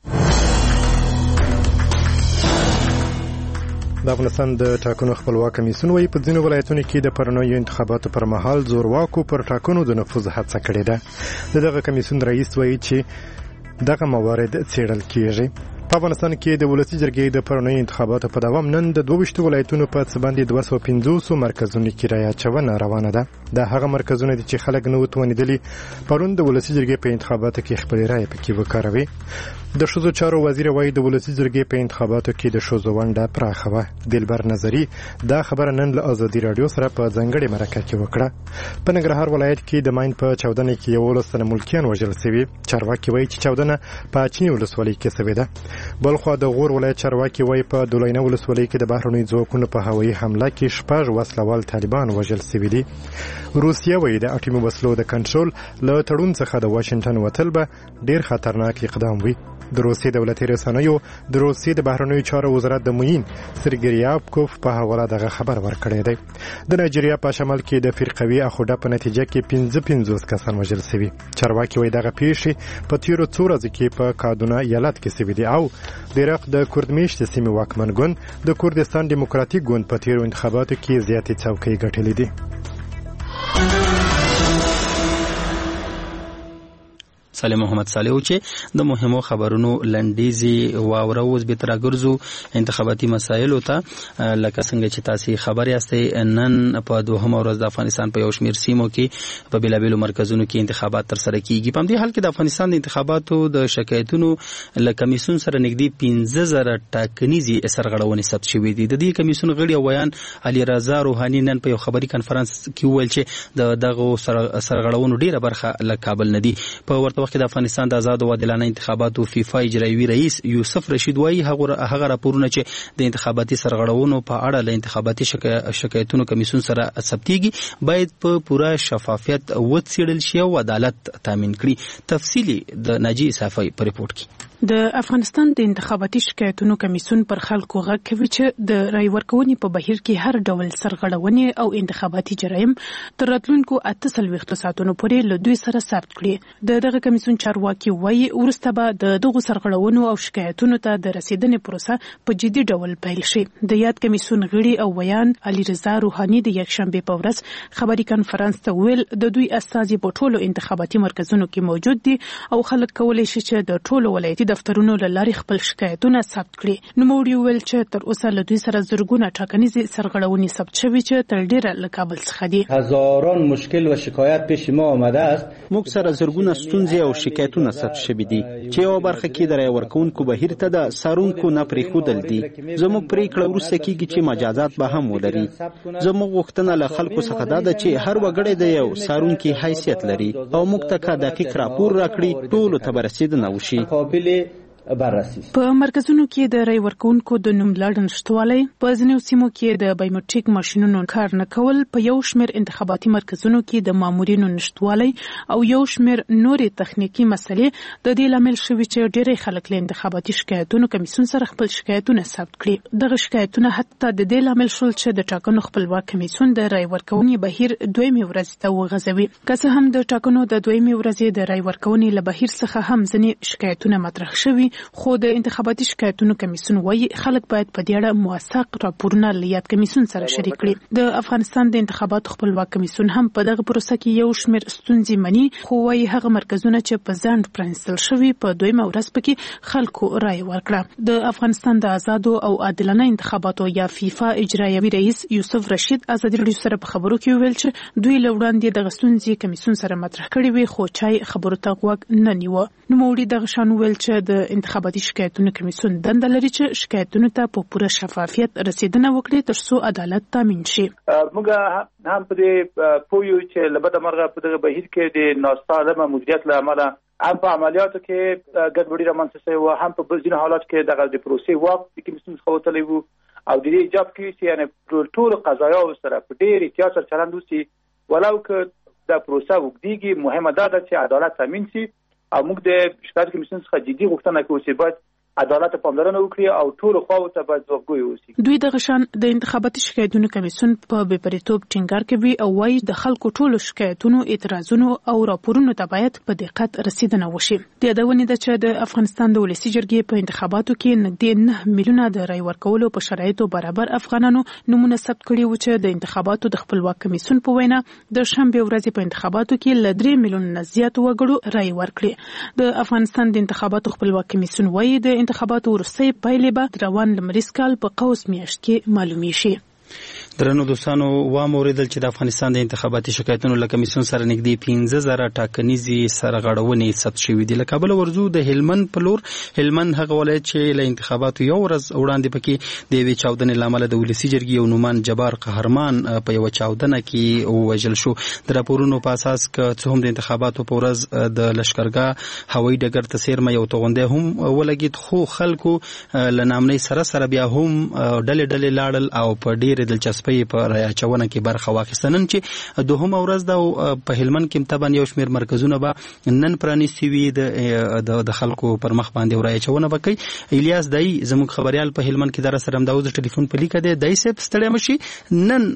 د افغانستان د ټاکنو خپلواک کمیسیون وايي په ځینو ولایتونو کې د پرونیو انتخاباتو پر مهال زورواکو پر ټاکنو د نفوذ هڅه کړې ده. دغه کمیسیون رئیس وايي چې دغه موارد څېړل کیږي. په افغانستان کې د ولسی جرګې د پرونیو انتخاباتو په دوام نن د دوه ویشت ولایتونو په څه باندې دوه سوه پنځوس مرکزونو کې رایه چونه روانه ده. دا هغه مرکزونه دي چې خلک نه وتوانیدلي پرون د ولسی جرګې په انتخاباتو کې خپل رایه پکې وکاروي. د ښځو چارو وزیر وايي د ولسی جرګې په انتخاباتو کې د ښځو ونډه پراخه وه. دلبر نظري دا خبره نن له ازادي رادیو سره په ځانګړې مرکه کې وکړه. په ننګرهار ولایت کې د ماین په چاودنه کې یولس تنه ملکیان وژل شوي. چارواکي وايي چې چاودنه په اچین ولسوالۍ کې شوې ده. بلخوا د غور ولایت چارواکي وايي په دولینه ولسوالۍ کې د بهرنیو ځواکونو په هوایي حمله کې شپږ وسلوال طالبان وژل شوي دي. روسیه وايي د اټومي وسلو د کنټرول له تړون څخه د واشنگټن وتل به ډیر خطرناک اقدام وي. د روسیې دولتي رسنیو د روسیې د بهرنیو چارو وزارت د معین سرګریابکوف په حواله دغه خبر ورکړی دی. د نایجیریا په شمال کې د فرقوي اخوډه په نتیجه کې پنځه پنځوس کسان وژل شوي. چارواکي وايي دغه پیښې په تیرو څو ورځو کې په کادونا ایالت کې شوي دي او د عراق د کردمیشت سیمې واکمن ګوند د کردستان دیموکراتیک ګوند په تیرو انتخاباتو کې زیاتې څوکۍ ګټلې دي. سالم محمد صالح چې د مهمو خبرونو لنډیزي واوره اوس به تر ګرځو انتخاباتي مسایلو ته لکه څنګه چې تاسو خبر یاستئ نن په دوهمه ورځ د افغانستان په یو شمېر سیمو کې په بیلابیلو مرکزونو کې انتخابات تر سره کیږي. په دې حال کې د افغانستان د انتخاباتو د شکایتونو له کمیسیون سره نږدې پنځه زره ټاکنیزي سرغړونې ثبت شوې دي. د دې کمیسیون غړي ویان علي رضا روحاني نن په یو خبري کانفرنس کې ویل چې د دغه سرغړونو ډیره برخه له کابل نه دي. په ورته وخت د افغانستان د آزاد او عادلانه انتخاباتو فیفا اجرایوي رئیس یوسف رشید وايي هغه راپورونه چې د انتخاباتي سرغړونو په اړه له انتخاباتي شکایتونو کمیسیون سره ثبتيږي باید په پوره شفافیت وڅېړل شي او عدالت تامین کړي. تفصیلی د ناجی صافی په ریپورت کې د افغانستان د انتخاباتي شکایتونو کمیسیون پر خلکو غږ کوي چې د رای ورکونې په بهیر کې هر ډول سرغړونې او انتخاباتي جرایم تر راتلونکو اته څلوېښتو ساعتونو پورې له دوی سره ثبت کړي. د دغه کمیسیون چارواکي وایي وروسته به د دغو سرغړونو او شکایتونو ته د رسیدنې پروسه په جدي ډول پیل شي. د یاد کمیسیون غړي او ویان علي رضا روحاني د یکشنبه په ورځ خبري کانفرنس ته ویل د دوی استازي په ټولو انتخاباتي مرکزونو کې موجود دي او خلک کولی شي چې د ټولو ولایتي دفترونو له لارې خپل شکایتونه ثبت کړي. نوموړي ویل چې تر اوسه له دوی سره زرګونه ټاکنیزې سرغړونې ثبت شوي چې تر ډیره له کابل څخه دي. هزاران مشکل و شکایت پیش ما آمده است. موږ سره زرګونه ستونزې او شکایتونه ثبت شوي دي چې یو برخه کې د رای ورکونکو بهیر ته د سارونکو نه پرېښودل دي. زموږ پریکړه وروسته کیږي چې مجازات به هم ولري. زموږ غوښتنه له خلکو څخه دا ده چې هر وګړی د یو سارونکي حیثیت لري او موږ ته دقیق راپور راکړي ټولو ته به رسیدنه وشي. په مرکزونو کې د رای ورکونکو د نوملړ نشټوالی په ځینو سیمو کې د بایومټریک ماشینونو کار نه کول په یو شمېر انتخاباتي مرکزونو کې د مامورینو نشټوالی او یو شمېر نورې تخنیکی مسلې د دې لامل شوي چې ډېری خلک له انتخاباتي شکایتونو کمیسیون سره خپل شکایتونه ثبت کړي. دغه شکایتونه حتی د دې لامل شول چې د ټاکنو خپلواک کمیسیون د رای ورکونې بهیر دویمې ورځې ته وغځوي. که څه هم د ټاکنو د دویمې ورځې د رای ورکونې له بهیر څخه هم ځینې شکایتونه مطرح شوي خو د انتخاباتي شکایتونو کمیسیون وايي خلک باید په دې اړه موثق راپورونه لیاد کمیسیون سره شریک کړي. د افغانستان د انتخاباتو خپلواک کمیسیون هم په دغه پروسه کې یو شمېر ستونزې مني، خو وايي هغه مرکزونه چې په ځنډ پرانیستل شوي په دویمه ورځ پکې خلکو رایه ورکړه. د افغانستان د آزادو او عادلانه انتخاباتو یا فیفا اجرایوي رئیس یوسف رشید ازادي راډیو سره په خبرو کې ویل چې دوی له وړاندې د ستونزې کمیسیون سره مطرح کړي وي، خو چای خبرو ته غوږ نه نیوه. نو موري دغه شان ویل چې د انتخاباتي شکایتونو کمیسیون دنده لري چې شکایتونو ته په پوره شفافیت رسیدنه وکړي ترڅو عدالت تامین شي. موږ هم په دې پویو چې لبد مرغه په دغه بهیر کې د ناسالمه مدیریت له امله هم په عملیاتو کې ګډوډي رامنځته شوې و، هم په ځینو حالات کې دغه د پروسې واک د کمیسیون څخه وتلی و او د دې ایجاب کې چې یعنې ټول قضایاو سره په ډېر احتیاط سره چلند وشي، ولو که د پروسه وګړيږي. مهمه دا ده چې عدالت تامین شي او موږ د شکایت کمیسیون څخه جدي غوښتنه کوو چې باید عدالت ته پاملرنه وکړي او ټول خواو ته باید ځوابګوی اوسي. دوی دغه شان د انتخاباتي شکایتونو کمیسیون په بېپریتوب ټینګار کوي او وايي د خلکو ټولو شکایتونو، اعتراضونو او راپورونو ته باید په دقت رسیدنه وشي. د یادونې ده چې د افغانستان د ولسي جرګې په انتخاباتو کې نږدې نه میلیونه د رای ورکولو په شرایطو برابر افغانانو نمونه ثبت کړي و چې د انتخاباتو د خپلواک کمیسیون په وینا د شنبه ورځې په انتخاباتو کې ل درې میلیونه نه زیات وګړو رای ورکړي. د افغانستان د انتخاباتو خپلواک کمیسیون وايي د انتخاباتو وروستۍ پایلې به روان لمریز کال په قوس میاشت کې معلومي شي. درنو دوستانو واموریدل چې د افغانستان د انتخاباتي شکایتونو له کمیسیون سره نږدې پنځه زره ټاکنیزې سرغړونې ثبت شوې دي. له کابل ورځو د هلمند په لور، هلمند هغه ولایت چې له انتخاباتو یو ورځ وړاندې پکې د یوې چاودنې له امله د ولسي جرګې یو نومان جبار قهرمان په یوه چاودنه کې ووژل شو. د راپورونو په اساس که څه هم د انتخاباتو په ورځ د لښکرګاه هوایي ډګر ته څیرمه یو توغندی هم ولګېد، خو خلکو له نامنۍ سره سره بیا هم ډلې ډلې لاړل او په ډېرې دلچسپۍ په رای اچونه کې برخه واخیسته. نن چې دوهمه ورځ ده په هلمند کې طبعا یو شمېر مرکزونه به نن پرانیستي وي د خلکو پر مخ باندې رای اچونه به کوي. الیاس دای زموږ خبریال په هلمند کې در سره همدا اوس د ټلیفون په لیکه دی. دای صاحب ستړی مشي، نن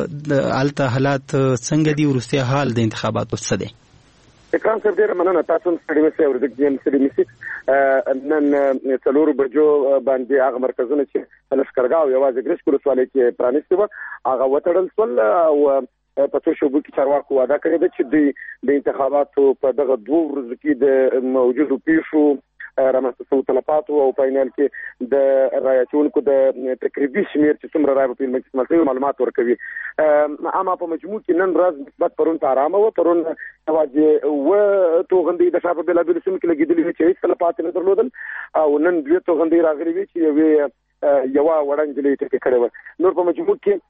هلته حالات څنګه دي؟ وروستی حال د انتخاباتو څه دی؟ اکرام صاحب ډېره مننه. تاسو ستړي مشئ ورځ کې ستړي مشئ. نن څلورو بجو باندې هغه مرکزونه چې لښکرګاه او یوازې ګرشک ولسوالۍ کې پرانیستي وو هغه وتړل شول او په څو شعبو کې چارواکو وعده کړې ده چې دوی د انتخاباتو په دغه دوو ورځو کې د موجودو پیښو رامنځته شوو تلفاتو او په عین کې د رایه اچوونکو د تقریبي شمېر چې څومره رایه په هلمند کې استعمال شوي معلومات ورکوي. اما په مجموع کې نن ورځ نسبت پرون ته ارامه وه. پرون یوازې اووه توغندۍ د شا په بېلابېلو سیمو کې لګېدلې وې چې هېڅ تلفات نه درلودل او نن دوې توغندۍ راغلې وې چې یوې یوه وړه نجلۍ ټپي کړې وه. نور په مجموع کې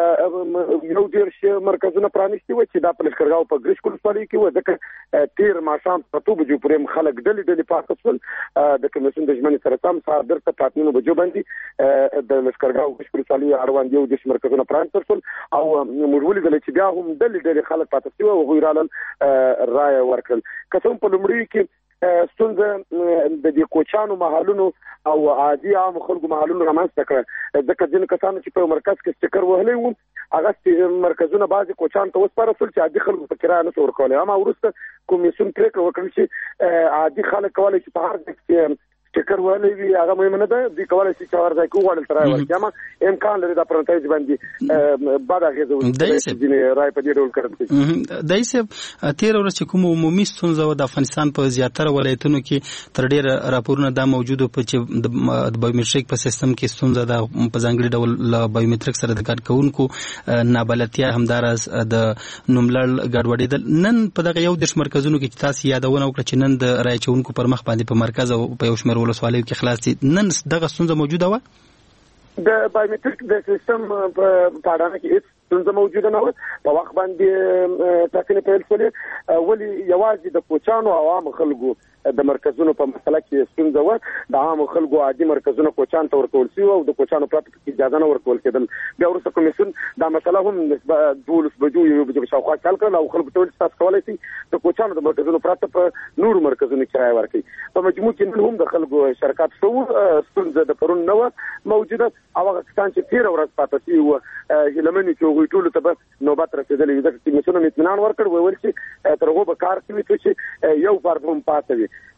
یو دېرش مرکزونه پرانیستي وو چې دا په لښکرګاه او په ګرشک ولسوالۍ کې وو، ځکه تېر ماښام په اتو بجو پورې خلک ډلې ډلې پاڅه شول د کمیسیون د ژمنې سره سم. سهار بیرته په اتو بجو باندې د لښکرګاه او ګرشک ولسوالۍ اړوند یو دېرش مرکزونه پرانیستل شول او موږ ولیدل چې بیا هم ډلې ډلې خلک پاڅه شوي او هغوی رالل رایه ورکړل. که څه هم په لومړیو کې ستونزه د دې کوچانو محلونو او عادي عام خلکو محلونو رامنځته کړه، ځکه ځینې کسانو چې په مرکز کې سټیکر وهلی وو هغه مرکزونه بعضې کوچانو ته وسپاره شول چې عادي خلکو په کرایه نشو ورکولی. اما وروسته کمیسیون پرېکړه وکړل چې عادي خلک کولی چې په هر ځای کې سټیکر وهلی وي هغه مهمه نه ده، دوی کولی شي چې هر ځای کې وغواړل تر رایه ورکړي. اما امکان لري دا په نتایج باندې بد اغېزه وکړي چې ځینې رایې په دې ډول کړل شي. دای صاحب تېره ورځ چې کومه عمومي ستونزه وه د افغانستان په زیاتره ولایتونو کې تر ډېره راپورونه دا موجود وو چې د بایومټریک په سیستم کې ستونزه ده، په ځانګړي ډول له بایومټریک سره د کار کوونکو نابلدتیا، همداراز د نوملړ ګډوډېدل. نن په دغه یو دېرش مرکزونو کې چې تاسو یادونه وکړه چې نن د رایې اچوونکو پر مخ باندې په مرکز او په یو شمېر ولسوالیو کې خلاص دي، نن دغه ستونزه موجوده وه؟ د بایومټریک د سیستم په اړه کې هیڅ ستونزه موجوده نه وه. په وخت باندې ټاکنې پیل شولې، ولې یوازې د کوچانو او عامو خلکو د مرکزونو په مسله کې ستونزه وه. د عامو خلکو عادي مرکزونه کوچان ته ورکول شوي او د کوچانو پرته پکې اجازه نه ورکول کېدل. بیا وروسته کمیسیون دا مسله هم دولس بجو یو بجو شاوخوا کې حل کړل او خلکو ته ویل چې تاسو کولی شئ د کوچانو د مرکزونو پرته په نورو مرکزونو کې رایه ورکړئ. په مجموع کې نن هم د خلکو شرکت شو، ستونزه د پرون نه وه موجوده او هغه کسان چې تېره ورځ پاته شوي وه هیله چې هغوی ټولو ته به نوبت رسېدلی وي، ځکه کمیسیون هم اطمینان ورکړ، ویل چې تر هغو به کار کوي چې یو فرد هم پاته وي.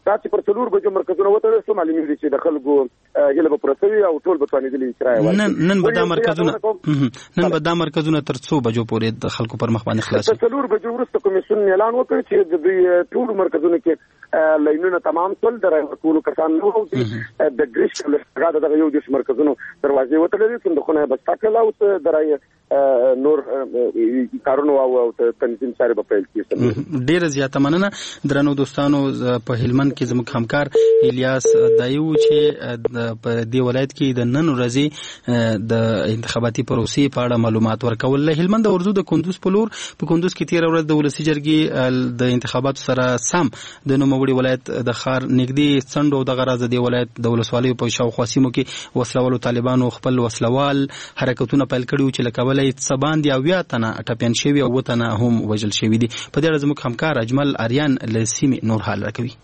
دا چې پر څلور بجو مرکزونه وتړل شو معلومیږي چې د خلکو هیله به پوره شوي او ټول به توانېدلي چې رایه ورکړي. نن به دا مرکزونه نن به دا مرکزونه تر څو بجو پورې د خلکو پر مخ باندې خلاص شي؟ څلور بجو وروسته کمیسیون اعلان وکړ چې د دوی ټول مرکزونو کې لاینونه تمام شول، د رایه ورکولو کسان نه وو، د ګریش لږه دغه یو دیش مرکزونو دروازې وتړلې، صندوقونه به ستا کړل او د رایه نور کارونه او تنظیم چارې به پیل کړي. ډېره زیاته مننه درنو دوستانو. په هلمند کې زموږ همکار الیاس دایو چې په دې ولایت کې د نن ورځې د انتخاباتي پروسې په اړه معلومات ورکول. له هلمند اردو د کندوز په لور په کندوز کې تیر ورځ د ولسی جرګې د انتخاباتو سره سم د نوموړي ولایت د خار نږدې څنډو د غراز د ولایت د ولسوالیو په شاوخوا سیمو کې وسلوالو طالبانو خپل وسلوال حرکتونه پیل کړي چې لکه سبان دی اویا تنه ټپيان شوی او وطن هم وجل شوی دي. په دې اړه زموږ همکار اجمل اریان له سیمې نور حال راکوي.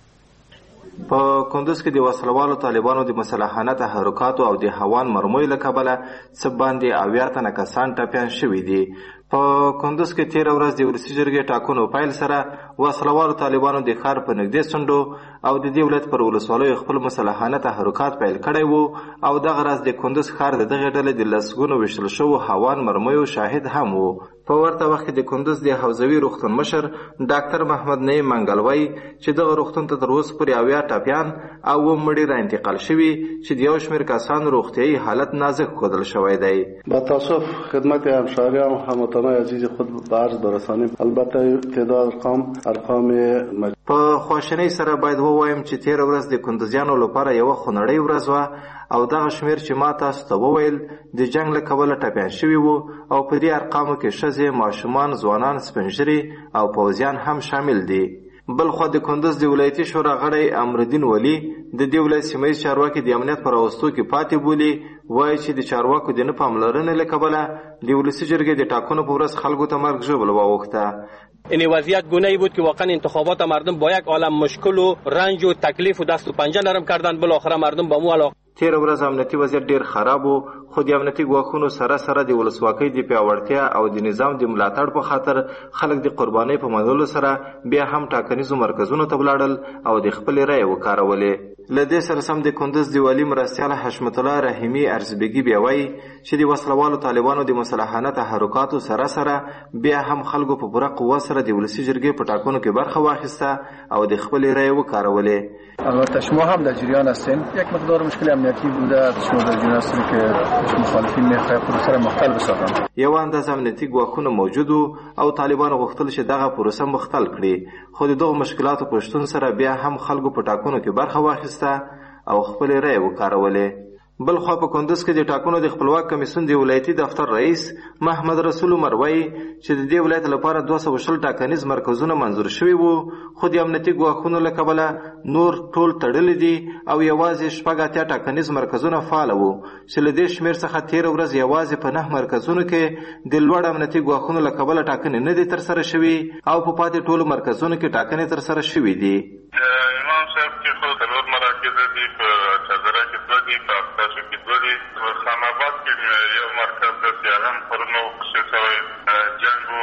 په کندوز کې د وسلوالو طالبانو د مسلحانه تحرکاتو او د هوان مرمۍ له کبله سبان دی اویا تنه کسان ټپيان شوی دي. په کندوز کې تیر ورځ د ولسی جرګې ټاکنو پیل سره وسلوالو طالبانو د ښار په نږدې څنډو او د دې ولایت پر ولسوالیو خپل مسلحانه تحرکات پیل کړی وو او دغه ورځ د کندوز ښار د دغه ډلې د لسګونو ویشتل شوو هوان مرمیو شاهد هم وو. په ورته وخت کې د کندوز د حوزوي روغتون مشر ډاکټر محمد نعیم منګل وایي چې دغه روغتون ته تر اوسه پورې اویا ټپیان او اووه مړي را انتقال شوي چې د یو شمېر کسانو روغتیایي حالت نازک ښودل شوی دی. با تاسف خدمت همشهریان و هموطنان عزیز خود به عرض برسانیم. البته تعداد ارقام ارقام مج... په خواشینۍ سره باید ووایم چې تیر ورځ د کندوزیانو لپاره یوه خونړۍ ورځ وه او دغه شمیر چې ما تاسو ته وویل د جنگ له کبله ټپیان شوي وو او په دې ارقامو کې ښځې، ماشومان، ځوانان، سپینږیري او پوځیان هم شامل دي. بلخوا د کندوز د ولایتي شورا غړی امرالدین ولی د دې ولایت سیمهییز چارواکي د امنیت په راوستو کې پاتې بولي. وایي چې د چارواکو د نه پاملرنې له کبله د ولسي جرګې د ټاکنو په ورځ خلکو ته مرګ ژوبل واوښته. این وضعیت گونه‌ای بود که واقعا انتخابات مردم با یک عالم مشکل و رنج و تکلیف و دست و پنجه نرم کردند. بالاخره مردم با مو علاقه. تیر ورځ امنیتي وضعیت ډیر خراب و خو د امنیتي ګواښونو سره سره د ولسواکۍ د پیاوړتیا او د نظام د ملاتړ په خاطر خلک د قربانۍ په منلو سره بیا هم ټاکنیزو مرکزونو ته ولاړل او د خپلې رایې وکارولې. له دې سره سم د کندوز د والي مرستیال حشمت الله رحیمي ارزبیګي بیا وایي چې د وسلوالو طالبانو د مسلحانه تحرکاتو سره سره بیا هم خلکو په پوره قوه سره د ولسي جرګې په ټاکنو کې برخه واخیسته او د خپلې رایې وکارولې. البته شما هم در جریان هستین. یک مقدار مشکل امنیتی بوده، شما در جریان هستین که مخالفین میخواه پروسه را مختل بسازن. یو اندازه امنیتي ګواښونه موجود او طالبانو غوښتل چې دغه پروسه مختل کړي خو د دغو مشکلاتو په شتون سره بیا هم خلکو په ټاکنو کې برخه واخیسته او خپلې رایې وکارولې. بلخوا په کندوز کې د ټاکنو د خپلواک کمیسیون د ولایتي دفتر رئیس محمد رسول عمر وایي چې د دې ولایت لپاره دوه سوه شل ټاکنیز مرکزونه منظور شوي وو خو د امنیتي ګواښونو له کبله نور ټول تړلي دي او یوازې شپږ اتیا ټاکنیز مرکزونه فعاله وو چې له دې شمېر څخه تېره ورځ یوازې په نهه مرکزونو کې د لوړ امنیتي ګواښونو له کبله ټاکنې نه دي ترسره شوي او په پاتې ټولو مرکزونو کې ټاکنې ترسره شوي دي. امام صاحب کې خو څلور مراکز دي، په چادره کې دوه دي، په اقتاشو کې دوه دي، په خان آباد کې یو مرکز دی چې هغه هم پرونه وکشف شوی جنګ و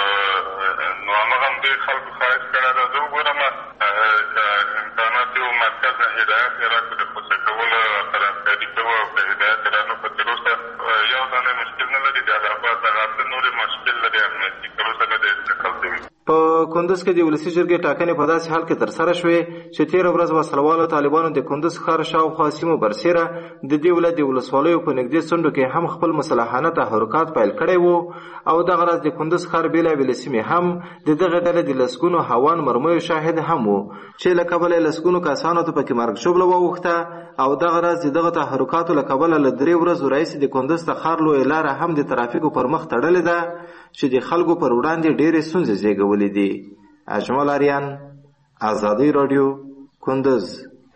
نو هماغه هم ډېر خلکو خواهش کړی ده. زه وګورم که امکانات یو مرکز نه هدایت یې راکړو د خوشي کولو طرفداري کوو او که هدایت یې رانه په تر اوسه یو دانه مشکل نه لري. د الهاباد دغه اته نورې مشکل لري، امنیتي تر اوسه نه دی انتقال شوي. په کندوز کې د ولسي جرګې ټاکنې په داسې حال کې ترسره شوې چې تېره ورځ وسلوالو طالبانو د کندوز ښار شاوخوا سیمو برسېره د دې ولایت د ولسوالیو په نږدې څنډو کې هم خپل مسلحانه تحرکات پیل کړی وو او دغه ورځ د کندوز ښار بېلابېلې سیمې هم د دغه ډلې د لسګونو هوان مرمیو شاهد هم وو چې له کبله یې لسګونو کسانو ته پکې مرګ ژوبله واوښته او دغه ورځ د دغه تحرکاتو له کبله له درې ورځو راهیسې د کندوز ته ښار لویه لاره هم د ترافیکو پر مخ تړلې ده چې د خلکو پر وړاندې ډېرې ستونزې زېږولې دي. اجمل آریان، آزادی رادیو، کندوز.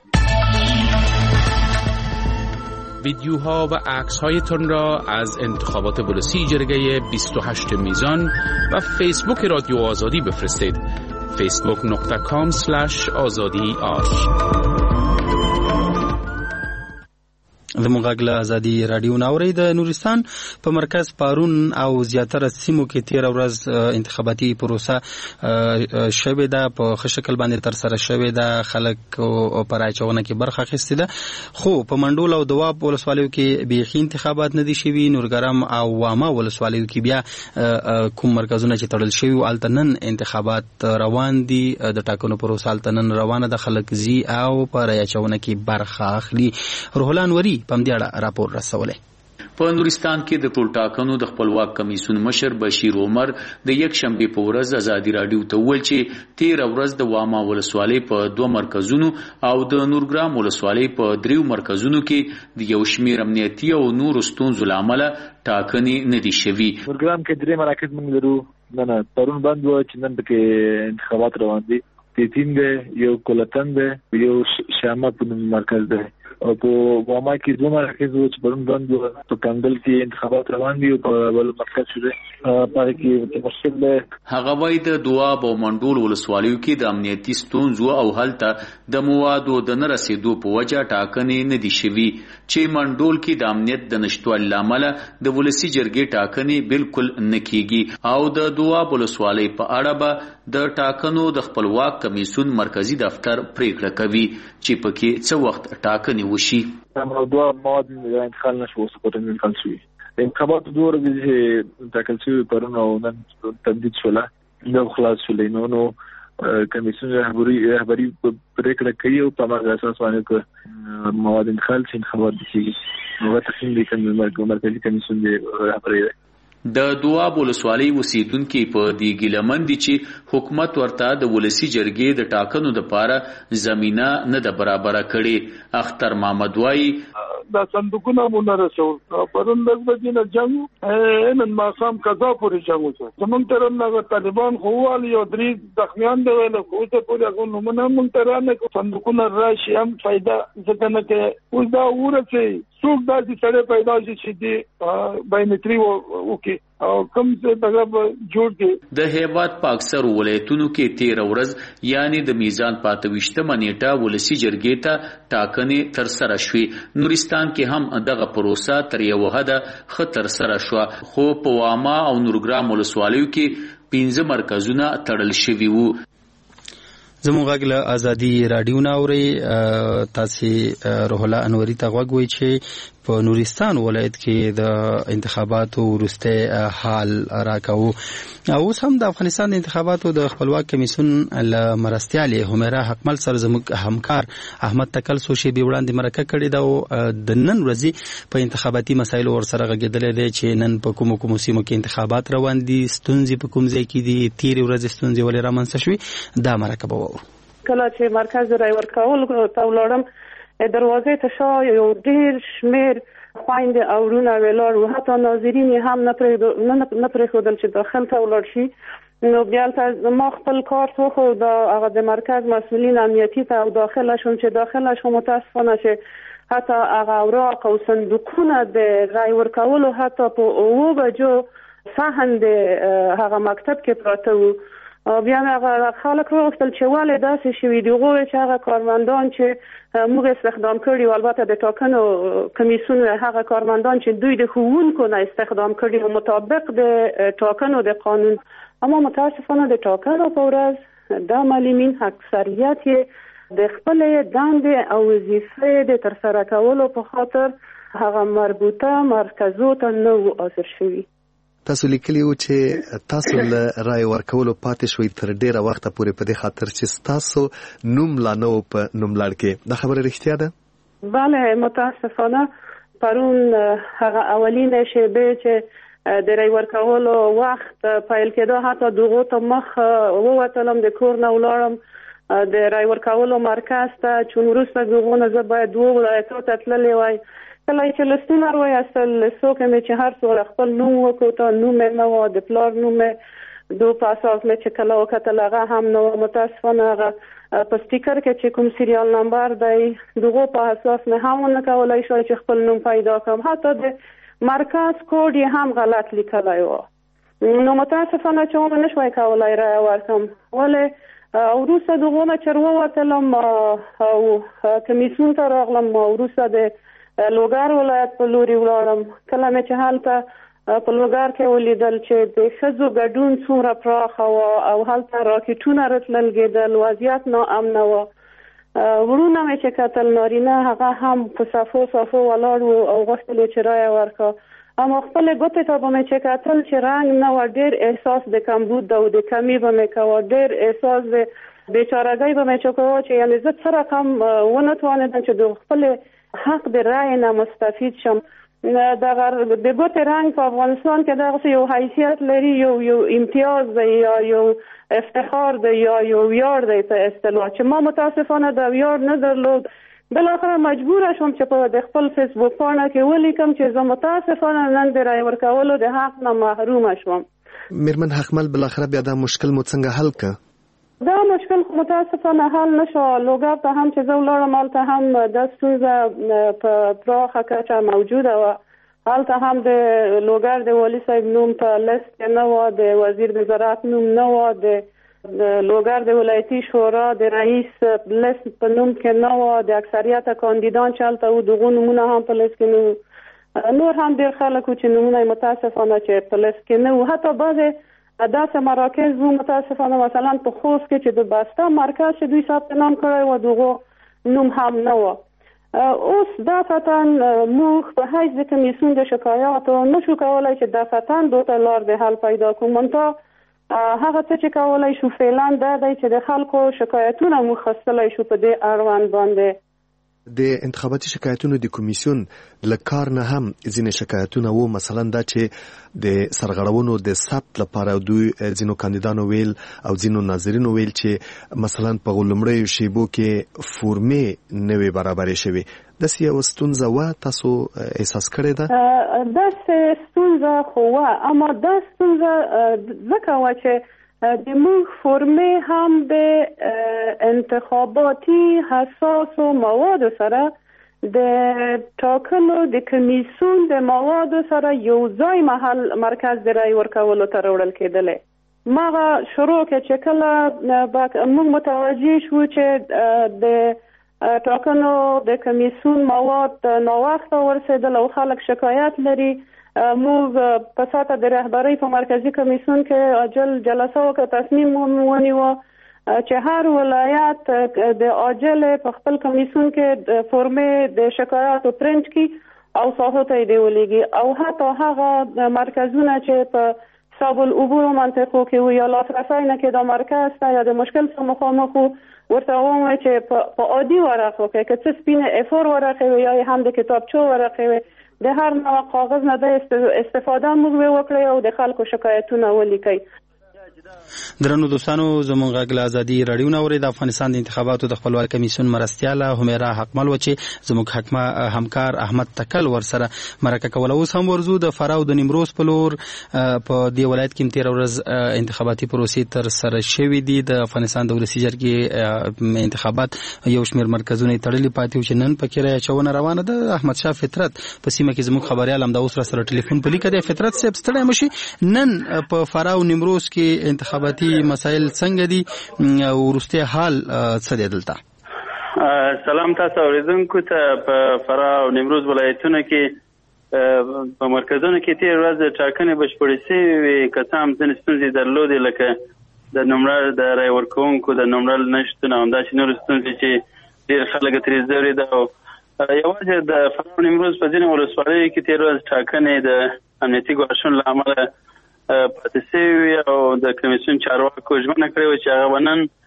ویدیوها و عکس‌هایتان را از انتخابات ولسی جرگه بیست و هشت میزان و فیسبوک رادیو آزادی بفرستید. فیسبوک دات کام اسلش آزادی آر. زموږ غږ له ازادي رادیو ناوري د نورستان په مرکز پارون او زیاتره سیمو کې تیر ورځ انتخاباتي پروسه شوې ده په ښه شکل باندې تر سره شوې ده خلک په راچونه کې برخه اخیستې ده خو په منډول او دواب ولسوالیو کې بیخي انتخابات نه دي شوي نورګرام او وامه ولسوالیو کې بیا کوم مرکزونه چې تړل شوي او الته نن انتخابات روان دي د ټاکنو پروسه الته نن روانه ده خلک زی او په راچونه کې برخه اخلي روح الله انوري په دې اړه راپور رسولی په نورستان کې د ټول ټاکنو د خپلواک کمیسیون مشر بشیر عمر د یک شنبه په ورځ ازادي رادیو ته ویل چې تیر ورځ د واما ولسوالۍ په دوه مرکزونو او د نورګرام ولسوالۍ په دریو مرکزونو کې د یو شمېر امنیتي او نور ستونزو لامل ټاکنې نه دي شوي. نورګرام کې درې مراکز موږ لرو نه نه پرون بند و چې نن پکې انتخابات روان دي تیتین ده یو کولتن ده یو شامه په مرکز ده او په واما کې دوه مرکز و چې پرون بند و په کندل کې انتخابات روان دي او په بل مرکز شوه په کې مشکل ده. هغه وایي د دواب او منډول ولسوالیو کې د امنیتي ستونزو او هلته د موادو د نه رسیدو په وجه ټاکنې نه دي شوي چې منډول کې د امنیت د نشټوالي لامل د ولسی جرګې ټاکنې بالکل نه کیږي او د دواب ولسوالۍ په اړه به د ټاکنو د خپلواک کمیسیون مرکزی دفتر پریکړه کوي چې پکې څه وخت ټاکنې وشي. موضوع مواد انتقال نشو سپورټ انتقال شوی انتخابات دوه ورځې ټاکل شوی پرون او نن تمدید شوله نو خلاص شولې نو نو کمیسیون رهبری رهبری پریکړه کوي او په هغه اساس باندې مواد انتقال شي انتخابات کیږي نو تقسیم دي کوم مرکزی کمیسیون دی رهبری د دواب ولسوالۍ اوسیدونکو په دې ګیلمن دي چې حکومت ورته د ولسی جرګې د ټاکنو لپاره زمينه نه ده برابر کړې. اختر محمد وایي دا صندوقونه مونږ رسول پرون د بجینه جنگ نن ما سم قضا پورې جنگ وشو زمونږ تر نه طالبان خوال یو درې زخمیان دی له کوڅه پورې غو نو مونږ تر نه صندوقونه راشي هم فائدہ ځکه نه کې اوس دا ورته څوک دا چې سره پیدا شي چې دی بایومټری وکي او کوم څه دغه جوړ دي. د هیواد په اکثر ولایتونو کې تیر ورځ یعنی د میزان پاتويشتمه نیټه ولسی جرګې ته ټاکنې تر سره شوې. نورستان کې هم دغه پروسه تر یو حد خطر سره شو خو په واما او نورګرام ولسوالیو کې پنځه مرکزونه تړل شوي وو. زموږ غږ له ازادي رادیو ناوري تاسو روح الله انوري ته غوږ وی چې په نورستان ولایت کې د انتخاباتو ورسته حال راکاو او هم د افغانستان د انتخاباتو د خپلواک کمیسیون له مرستيالي همرا حکمل سره زموږ همکار احمد تکل سوشي به وړاندې مرکه کړې ده او د نن ورځې په انتخاباتي مسایلو ور سره غږیدل دي چې نن په کوم کوم سیمو کې انتخابات روان دي ستونزې په کوم ځای کې دي تیر ورځې ستونزې ولې رامنځته شوې دا مرکه به وو. کله چې مرکز رای ورکول ته ولاړم دروازې ته شا یو ډیر شمیر خويند او ورونه ویلار او حتی ناظرین هم نه پرې نه پرې خودل چې داخل ته ولاړ شي نو بیا ته ما خپل کار خو خو دا هغه د مرکز مسؤلین امنیتي ته او داخله شوم چې داخله شوم متاسفانه چې حتی هغه اوراق او صندوقونه د رای ورکولو حتی په او بجو صحن د هغه مکتب کې پراته وو. بیا هغه خلک وغوښتل چې ولې داسې شوي دي غوښتل چې هغه کارمندان چې موږ استخدام کړي او البته د ټاکنو کمیسیون هغه کارمندان چې دوی د ښوونکو نه استخدام کړي او مطابق د ټاکنو د قانون اما متاسفانه د ټاکنو په ورځ د معلمین اکثریت د خپل دندې او وظیفې د ترسره کولو په خاطر هغه مربوطه مرکزو ته نه اثر شوي. تاسو لیکلی و چې تاسو له رای ورکولو پاتې شوي تر ډیره وخت پورې په دې خاطر چې تاسو نوم لا نه په نوملړ کې دا خبره رښتیا ده؟ بله متاسفانه پرون هغه اولینه شیبه چې د رای ورکولو وخت پیل کېده حتی دغه ته مخ ووتلم د کور نه ولاړم د رای ورکولو مرکز ته چې وروسته دغه نه زه باید دوه ولایتو ته تللی وای کله چې لستون وروي اصل څوک مې چې هر څو خپل نوم وکړ ته نوم مې نو د پلار نوم مې دوه پاساس مې چې کله وکړل هغه هم نو متاسفانه هغه په سټیکر کې چې کوم سریال نمبر دی دغه په اساس نه هم نه کولای شو چې خپل نوم پیدا کړم حتی د مرکز کوډ هم غلط لیکلی و نو متاسفانه چې موږ نشوي کولای را ورکم ولې او روسه دغه نه چروا وتلم او کمیسیون ته راغلم او روسه د لوګر ولایت په لوري ولاړم. کله مې چې هلته په لوګر کې ولیدل چې د ښځو ګډون څومره پراخه و او هلته راکټونه راتللګېدل، وضعیت ناامنه و. ورونه مې چې کتل نارینه هغه هم په صفو صفو ولاړ و او غوښتل چې رایه ورکړه. اما خپل ګوتې ته به مې چې کتل چې رنګ نه و، ډېر احساس د کمبود او د کمی به مې کوه، ډېر احساس د بیچارهګۍ به مې چې کوه چې یعنې زه څه رقم ونه توانېدم چې د خپل حق د رایې نه مستفید شم. دغه د ګوتې رنګ په افغانستان کې دغسې یو حیثیت لري، یو یو امتیاز دی یا یو افتخار دی یا یو ویاړ دی په اصطلاح، چې ما متاسفانه د ویاړ نه درلود. بالاخره مجبوره شوم چې په د خپل فیسبوک پاڼه کې ولیکم چې زه متاسفانه نن د رایې ورکولو د حق نه محرومه شوم. میرمن حقمل بالاخره بیا دا مشکل مو څنګه حل که؟ دا مشکل خو متاسفانه حل نشو. لوګر ته هم چې زه ولاړم هلته هم دا ستونزه په پراخه کچه موجوده وه. هلته هم د لوګر د والي صاحب نوم په لیست کې نه و، د وزیر د زراعت نوم نه و، د لوګر د ولایتي شورا د رئیس لیست په نوم کې نه و، د اکثریت کاندیدان چې هلته وو دغو نومونه هم په لیست کې نه وو. نور هم ډېر خلک وو چې نومونه یې متاسفانه چې په لیست کې نه وو. حتی بعضې داسې مراکز وو متاسفانه مثلا په خوست کې چې د بسته مرکز چې دوی ثبت نام کړی و دغو نوم هم نه و. اوس دفعتا موږ په حیث د کمیسیون د شکایاتو نشو کولی چې دفعتا دو ته لار د حل پیدا کړو. منتها هغه څه چې کولی شو فعلا دا دی چې د خلکو شکایتونه موږ خستلی شو په دې اړوند باندې. د انتخاباتي شکایتونو د کمیسیون له کار نه هم ځینې شکایتونه وو، مثلا دا چې د سرغړونو د ثبت لپاره دوی ځینو کاندیدانو ویل او ځینو ناظرینو ویل چې مثلا په لومړیو شیبو کې فورمې نه وي برابرې شوې. داسې یوه ستونزه وه، تاسو احساس کړې ده؟ داسې ستونزه خو وه، اما دا ستونزه ځکه وه چې د موږ فورمې هم د انتخاباتي حساسو موادو سره د ټاکلو د کمیسیون د موادو سره یو ځای محل مرکز د رای ورکولو ته راوړل کېدلی. مغه شروع کې چې کله موږ متوجه شو چې د ټاکنو د کمیسیون مواد ناوخته ورسېدل او خلک شکایت لري، موږ په ساته د رهبرۍ په مرکزی کمیسیون کې عاجل جلسه وکړه، تصمیم ونیوه چې هر ولایت د عاجل په خپل کمیسیون کې فورمې د شکایاتو پرنټ کړي او ساحو ته یې ولېږي، او حتی هغه مرکزونه چې په صاب العبور منطقو کې وو یا لاسرسی نه کې دا مرکز ته یا د مشکل سره مخامخ وو، ورته ووایي چې په عادي ورق وکړي، که څه سپینه افور ورقې وي یا هم د کتابچو ورقې وي، د هر نوع کاغذ نه د استفاده موږ وکړو او د خلکو شکایتونه ولیکي. درنو دوستانو، زموږ غږ له ازادي راډیو نه اورئ. د افغانستان د انتخاباتو د خپلواک کمیسیون مرستیاله همیرا حقمل و چې زموږ حکمه همکار احمد تکل ورسره مرکه کوله. اوس هم ورزو د فراه او د نیمروز په لور په دې ولایت کې تیر ورځ انتخاباتي پروسې تر سره شوې دي. د افغانستان د ولسي جرګې انتخابات یو شمېر مرکزونه تړلي پاتې و چې نن پکې رایه اچونه روانه ده. احمد شاه فطرت په سیمه کې زموږ خبريال هم د اوس سره ټلیفون په لیکه دی. فطرت صاحب ستړی مشي، نن په فراه او نیمروز کې انتخاباتي مسائل څنګه دي او وروسته حال څه دی دلته؟ سلام تاسو اوریدونکو ته. په فراه او نیمروز ولایتونو کې په مرکزونو کې تیر ورځ ټاکنې بشپړې شوې، که څه هم ځینې ستونزې درلودې لکه د نومره د رای ورکوونکو د نومره نشتون او همداسې نورې ستونزې چې ډېر خلک ترې ځورېده. او یوازې د فراه او نیمروز په ځینې ولسوالیو کې تیر ورځ ټاکنې د امنیتي ګواښونو له امله پاتې شوي او د کمیسیون چارواکو ژمنه کړې وه چې هغه به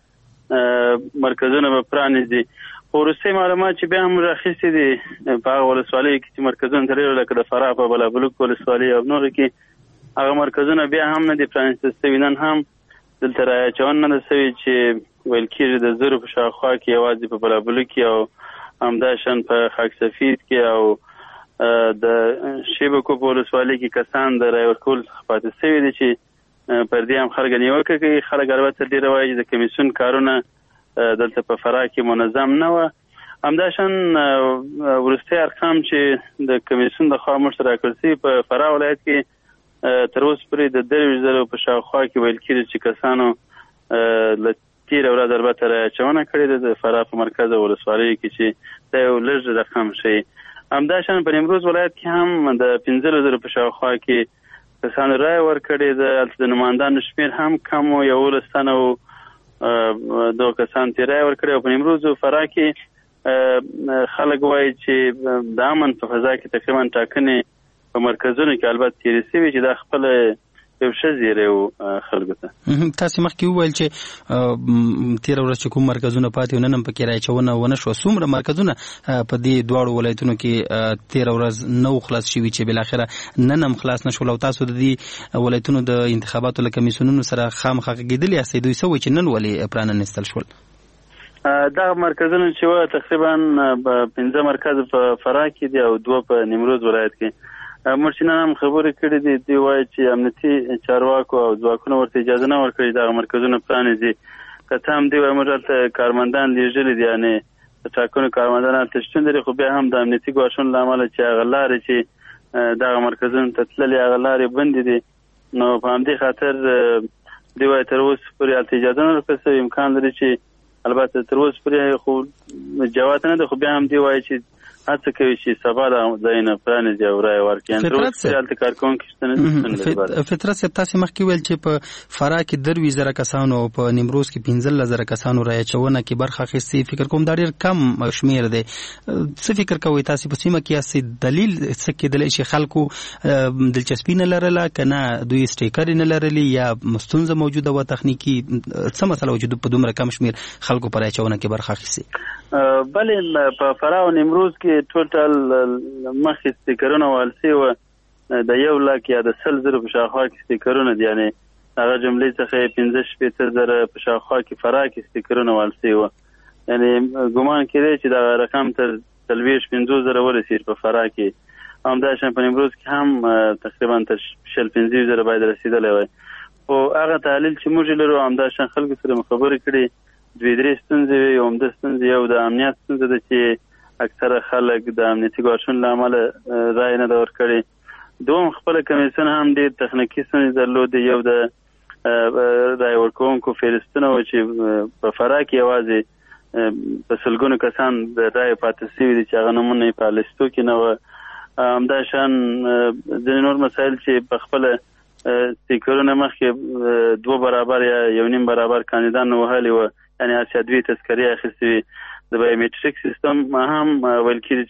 نن مرکزونه به پرانیزي. خو وروستي معلومات چې بیا هم راخیستي دي په هغه ولسوالیو کې چې مرکزونه تړلي لکه د فراه په بلابلوک ولسوالۍ او نورو کې هغه مرکزونه بیا هم نه دي پرانیستل شوي. نن هم دلته رایه اچونه نه ده شوې چې ویل کېږي د زرو په شاوخوا کې یوازې په بلابلوک کې او همداشان په خاک سفید کې او د شیبکو په ولسوالۍ کې کسان د رای ورکولو څخه پاتې شوي دي چې پر دې هم خلک نیوکه کوي. خلک البته ډېره وایي چې د کمیسیون کارونه دلته په فراه کې منظم نه وه. همداشان وروستي ارقام چې د کمیسیون د خوا موږ ته راکړل شوي په فراه ولایت کې تر اوسه پورې د درویشت زرو په شاوخوا کې ویل کېږي چې کسانو له تېره ورځ البته رایه اچونه کړې ده د فراه په مرکز ولسوالیو کې چې دا یو لږ رقم ښیي. همداشان په نیمروز ولایت کې هم د پنځه زره په شاوخوا کې کسانو رای ورکړې ده. د نمایندانو شمېر هم کم و، یولس تنه و دغه کسان چې رای ورکړې. او په نیمروز او فراه کې خلک وایي چې د امن په فضا کې تقریبا ټاکنې په مرکزونو کې البته تېرې شوي چې دا خپله یو ښه زیری و خلکو ته. تاسې مخکې وویل چې تېره ورځ چې کوم مرکزونه پاتې و نن هم پکې رایې چونه ونه شوه. څومره مرکزونه په دې دواړو ولایتونو کې تېره ورځ نه و خلاص شوي چې بالاخره نن هم خلاص نه شول؟ او تاسو د دې ولایتونو د انتخاباتو له کمیسیونونو سره خامخا غږېدلي یاستئ، دوی څه وایي چې نن ولې پراننستل شول؟ دغه مرکزونه چې وه تقریبا پنځه مرکز په فراه کې دي او دوه په نیمروز ولایت کې. مرشدان هم خبرې کړې دي، دوی وایي چې امنیتي چارواکو او ځواکونو ورته اجازه نه ورکړي دغه مرکزونه پرانیزي. که څه هم دوی وایي موږ هلته کارمندان لېږلي دي، یعنې د ټاکنو کارمندان هلته شتون لري، خو بیا هم د امنیتي ګواښونو له امله چې هغه لارې چې دغه مرکزونو ته تللې هغه لارې بندې دي. نو په همدې خاطر دوی وایي تر اوسه پورې هلته اجازه نه ورکړل شوې. امکان لري چې البته تر اوسه پورې خو جواب نه ده، خو بیا هم دوی وایي چې هڅه کوي چې سبا د ځایونه پرانیزي او رایې ورکړي. تر اوسه پورې هلته کارکوونکي شته نه دي. فطرت صاحب تاسې مخکې ویل چې په فراه کې دروي زره کسانو او په نیمروز کې پنځلس زره کسانو رایې اچونه کې برخه اخیستې. فکر کوم دا ډېر کم شمېر دی. څه فکر کوئ تاسې په سیمه کې یاستئ؟ دلیل څه کېدلی چې خلکو دلچسپي نه لرله که نه دوی سټیکر نه لرلي یا ستونزه موجوده وه تخنیکي؟ څه مسله وه چې په دومره کم شمېر خلکو په رایې اچونه کې برخه اخیستې؟ بلې په فراه او نیمروز کې ټوټل مخکې سټیکرونه وهل شوي وه د یو لاک یا د سل زرو په شاوخوا کې سټیکرونه دي، یعنې هغه جملې څخه یې پنځه شپېته زره په شاوخوا کې فراه کې سټیکرونه وهل شوي وه. یعنې ګمان کېدی چې دغه رقم تر څلوېښت پنځوس زره ورسېږي په فراه کې. همداشان په نیمروز کې هم تقریبا تر شل پنځه زره باید رسېدلی وای. خو هغه تحلیل چې موږ لرو همداشان خلکو سره مو خبرې کړې، دوې درې ستونزې وې. یو همدا ستونزې یو د امنیت ستونزه ده چې اکثره خلک د امنیتي ګواښونو له امله رایې نه ده ورکړې. دوم خپله کمیسیون هم ډېر تخنیکي ستونزې درلودې. یو د رایې ورکوونکو فهرستونه وه چې په فراه کې یوازې په سلګونو کسان د رایې پاتې شوي دي چې هغه نومونه یې په لیستو کې نه وه. همداشان ځینې نور مسایل چې په خپله سټیکرونه مخکې دوه برابر یا یو نیم برابر کاندیدان وهلي وه، یعنې هسې دوې تذکرې اخیستې وي. د بایومیټریک سیستم هم ویل کېږي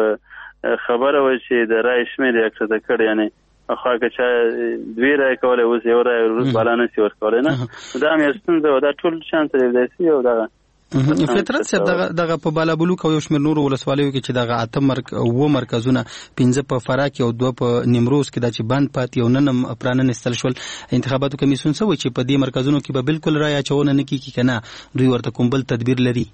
چې خبره وه چې د رایې شمېر یې اکثره کړی، یعنې خوا که چا دوې رایې کولی اوس یو رایې وروست بالا نه شي ورکولی نه. دا هم یو ستونزه وه. دا ټول شیان سره یوځای شوي او دغه فطرت صاحب دغه دغه په بالابلوک او یو شمېر نورو ولسوالیو کې چې دغه اته مرک اووه مرکزونه پنځه په فراه کې او دوه په نیمروز کې دا چې بند پاتې او نن هم پراننستل شول، انتخاباتو کمیسیون څه وایي چې په دې مرکزونو کې به بالکل رایې اچونه نه کېږي که نه دوی ورته کوم بل تدبیر لري؟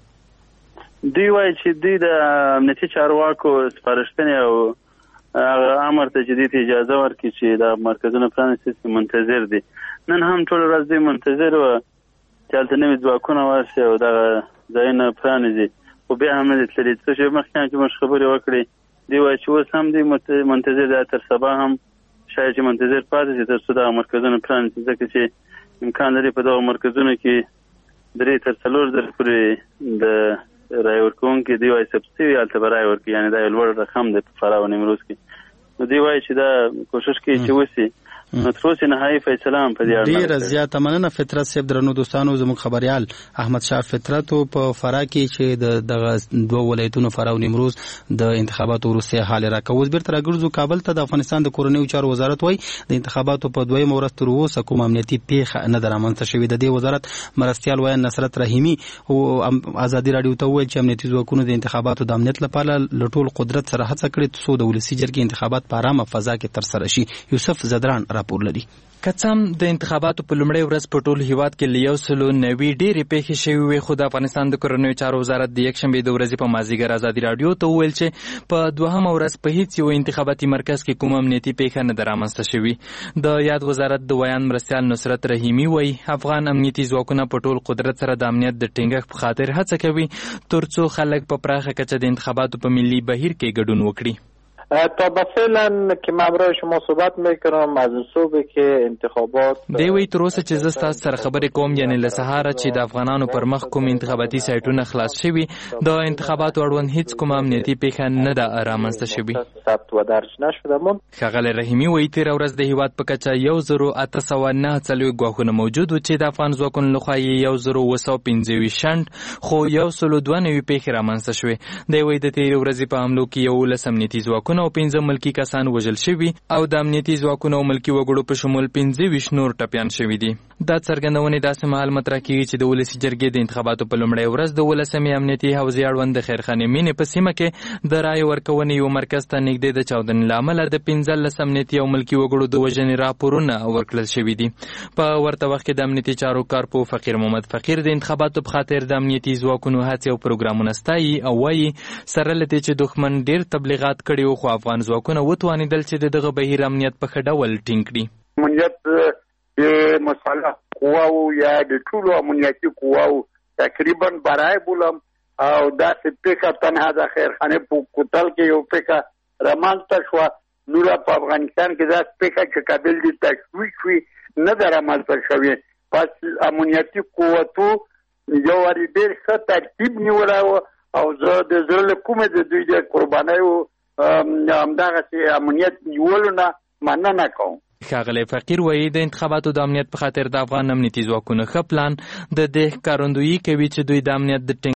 دوی وایي چې دوی د امنیتي چارواکو سپارښتنې او هغه امر ته چې دوی ته اجازه ورکړي چې دا مرکزونه پرانیستي منتظر دي. نن هم ټوله ورځ دوی منتظر وه چې هلته نوي ځواکونه ورشي او دغه ځایونه پرانیزي، خو بیا هم نه دي تللي. څه شی مخکې چې موږ خبرې وکړې دوی وایي چې اوس هم دوی منتظر دي، تر سبا هم شاید چې منتظر پاتې شي تر څو دغه مرکزونه پرانیزي، ځکه چې امکان لري په دغه مرکزونو کې درې تر څلور زره پورې د رایې ورکوونکي دوی وایي ثبت شوي هلته به رایې ورکړي، یعنې دا یو لوړ رقم دی په فراه او نیمروز کې. نو دوی وایي چې دا کوشش کوي چې وشي. نو تر اوسه نهایي فیصله هم په دې اړه ډېره زیاته مننه فطرت صاحب. درنو دوستانو، زموږ خبریال احمد شاه فطرت په فراه کې چې د دغه دوه ولایتونو فراه او نیمروز د انتخاباتو وروستی حال راکوي. اوس بیرته راګرځو کابل ته. د افغانستان د کورنیو چارو وزارت وایي د انتخاباتو په دویمه ورځ تر اوسه کوم امنیتي پیښه نه ده رامنځته شوې. د دې وزارت مرستیال ویان نصرت رحیمي او ازادي راډیو ته وویل چې امنیتي ځواکونو د انتخاباتو د امنیت لپاره له ټول قدرت سره هڅه کړې څو د ولسي جرګې انتخابات په ارامه فضا کې ترسره شي. یوسف زدران راپور لري. که څه هم د انتخاباتو په لومړۍ ورځ په ټول هیواد کې له یو سلو نوي ډېرې پیښې شوې وې، خو د افغانستان د کورنیو چارو وزارت د یکشنبې د ورځې په مازدیګر ازادي راډیو ته وویل چې په دوهمه ورځ په هیڅ یو انتخاباتي مرکز کې کوم امنیتي پیښه نه ده رامنځته شوې. د یاد وزارت د ویان مرستیال نصرت رحیمي وایي افغان امنیتي ځواکونه په ټول قدرت سره د امنیت د ټینګښت په خاطر هڅه کوي تر څو خلک په پراخه کچه د انتخاباتو په ملي بهیر کې ګډون وکړي. تا فعلا که من برای شما صحبت میکنم از صبح که انتخابات دی وی تر اوسه چې زستا سره خبرې کوم یعنی له سهار چې د افغانانو پر مخ کوم انتخاباتي سایټونه خلاص شوي د انتخاباتو اړوند هیڅ کوم امنیتي پیښه نه ده رامنځته شوې. ثبت و درج نشدهمون. ښاغلی رحیمي وایي تېره ورځ د هیواد په کچه یو زرو اته سوه نهه څلوېښت ګواښونه موجود و چې د افغان ځواکونو لخوا یې یو زرو اوه سوه پنځه ویشت شنډ خو یو سلو دوه نوي پیښې رامنځته شوې. دی وایي د تېرې ورځې په حملو کې یولس امنیتي ځواکونه او پنځه ملکي کسان وژل شوي او د امنیتي ځواکونو او ملکي وګړو په شمول پنځه ویشت نور ټپیان شوي دي. دا څرګندونې داسې مهال مطرح کېږي چې د ولسي جرګې د انتخاباتو په لومړۍ ورځ د ولسمې امنیتي حوزې اړوند د خیرخانې مینې په سیمه کې د رایې ورکونې یو مرکز ته نږدې د چاودنې له امله د پنځلس امنیتي او ملکي وګړو د وژنې راپورونه ورکړل شوي دي. په ورته وخت کې د امنیتي چارو کارپو فقیر محمد فقیر د انتخاباتو په خاطر د امنیتي ځواکونو هڅې او پروګرامونه ستایي او وایي سره له دې چې دښمن ډېر تبلیغات کړي وو خو افغان ځواکونه وتوانېدل چې د دغه بهیر امنیت په ښه ډول ټینګ کړي. امنیت د مسلح قواو یا د ټولو امنیتي قواو تقریبا برای بولم او داسې پیښه تنها د خیرخانې په کوتل کې یو پیښه رامنځته شوه. نوره په افغانستان کې داسې پیښه چې قابل د تشویش وي نه ده رامنځته شوې. پس امنیتي قوتو یو وارې ډېر ښه ترتیب نیولی و او زه د زړه له کومې د دوی د قربانیو همدغسې امنیت نیولو نه مننه کوم. ښاغلی فقیر وایي د انتخاباتو د امنیت په خاطر د افغان امنیتي ځواکونو ښه پلان د دې ښکارندویي کوي چې دوی د امنیت د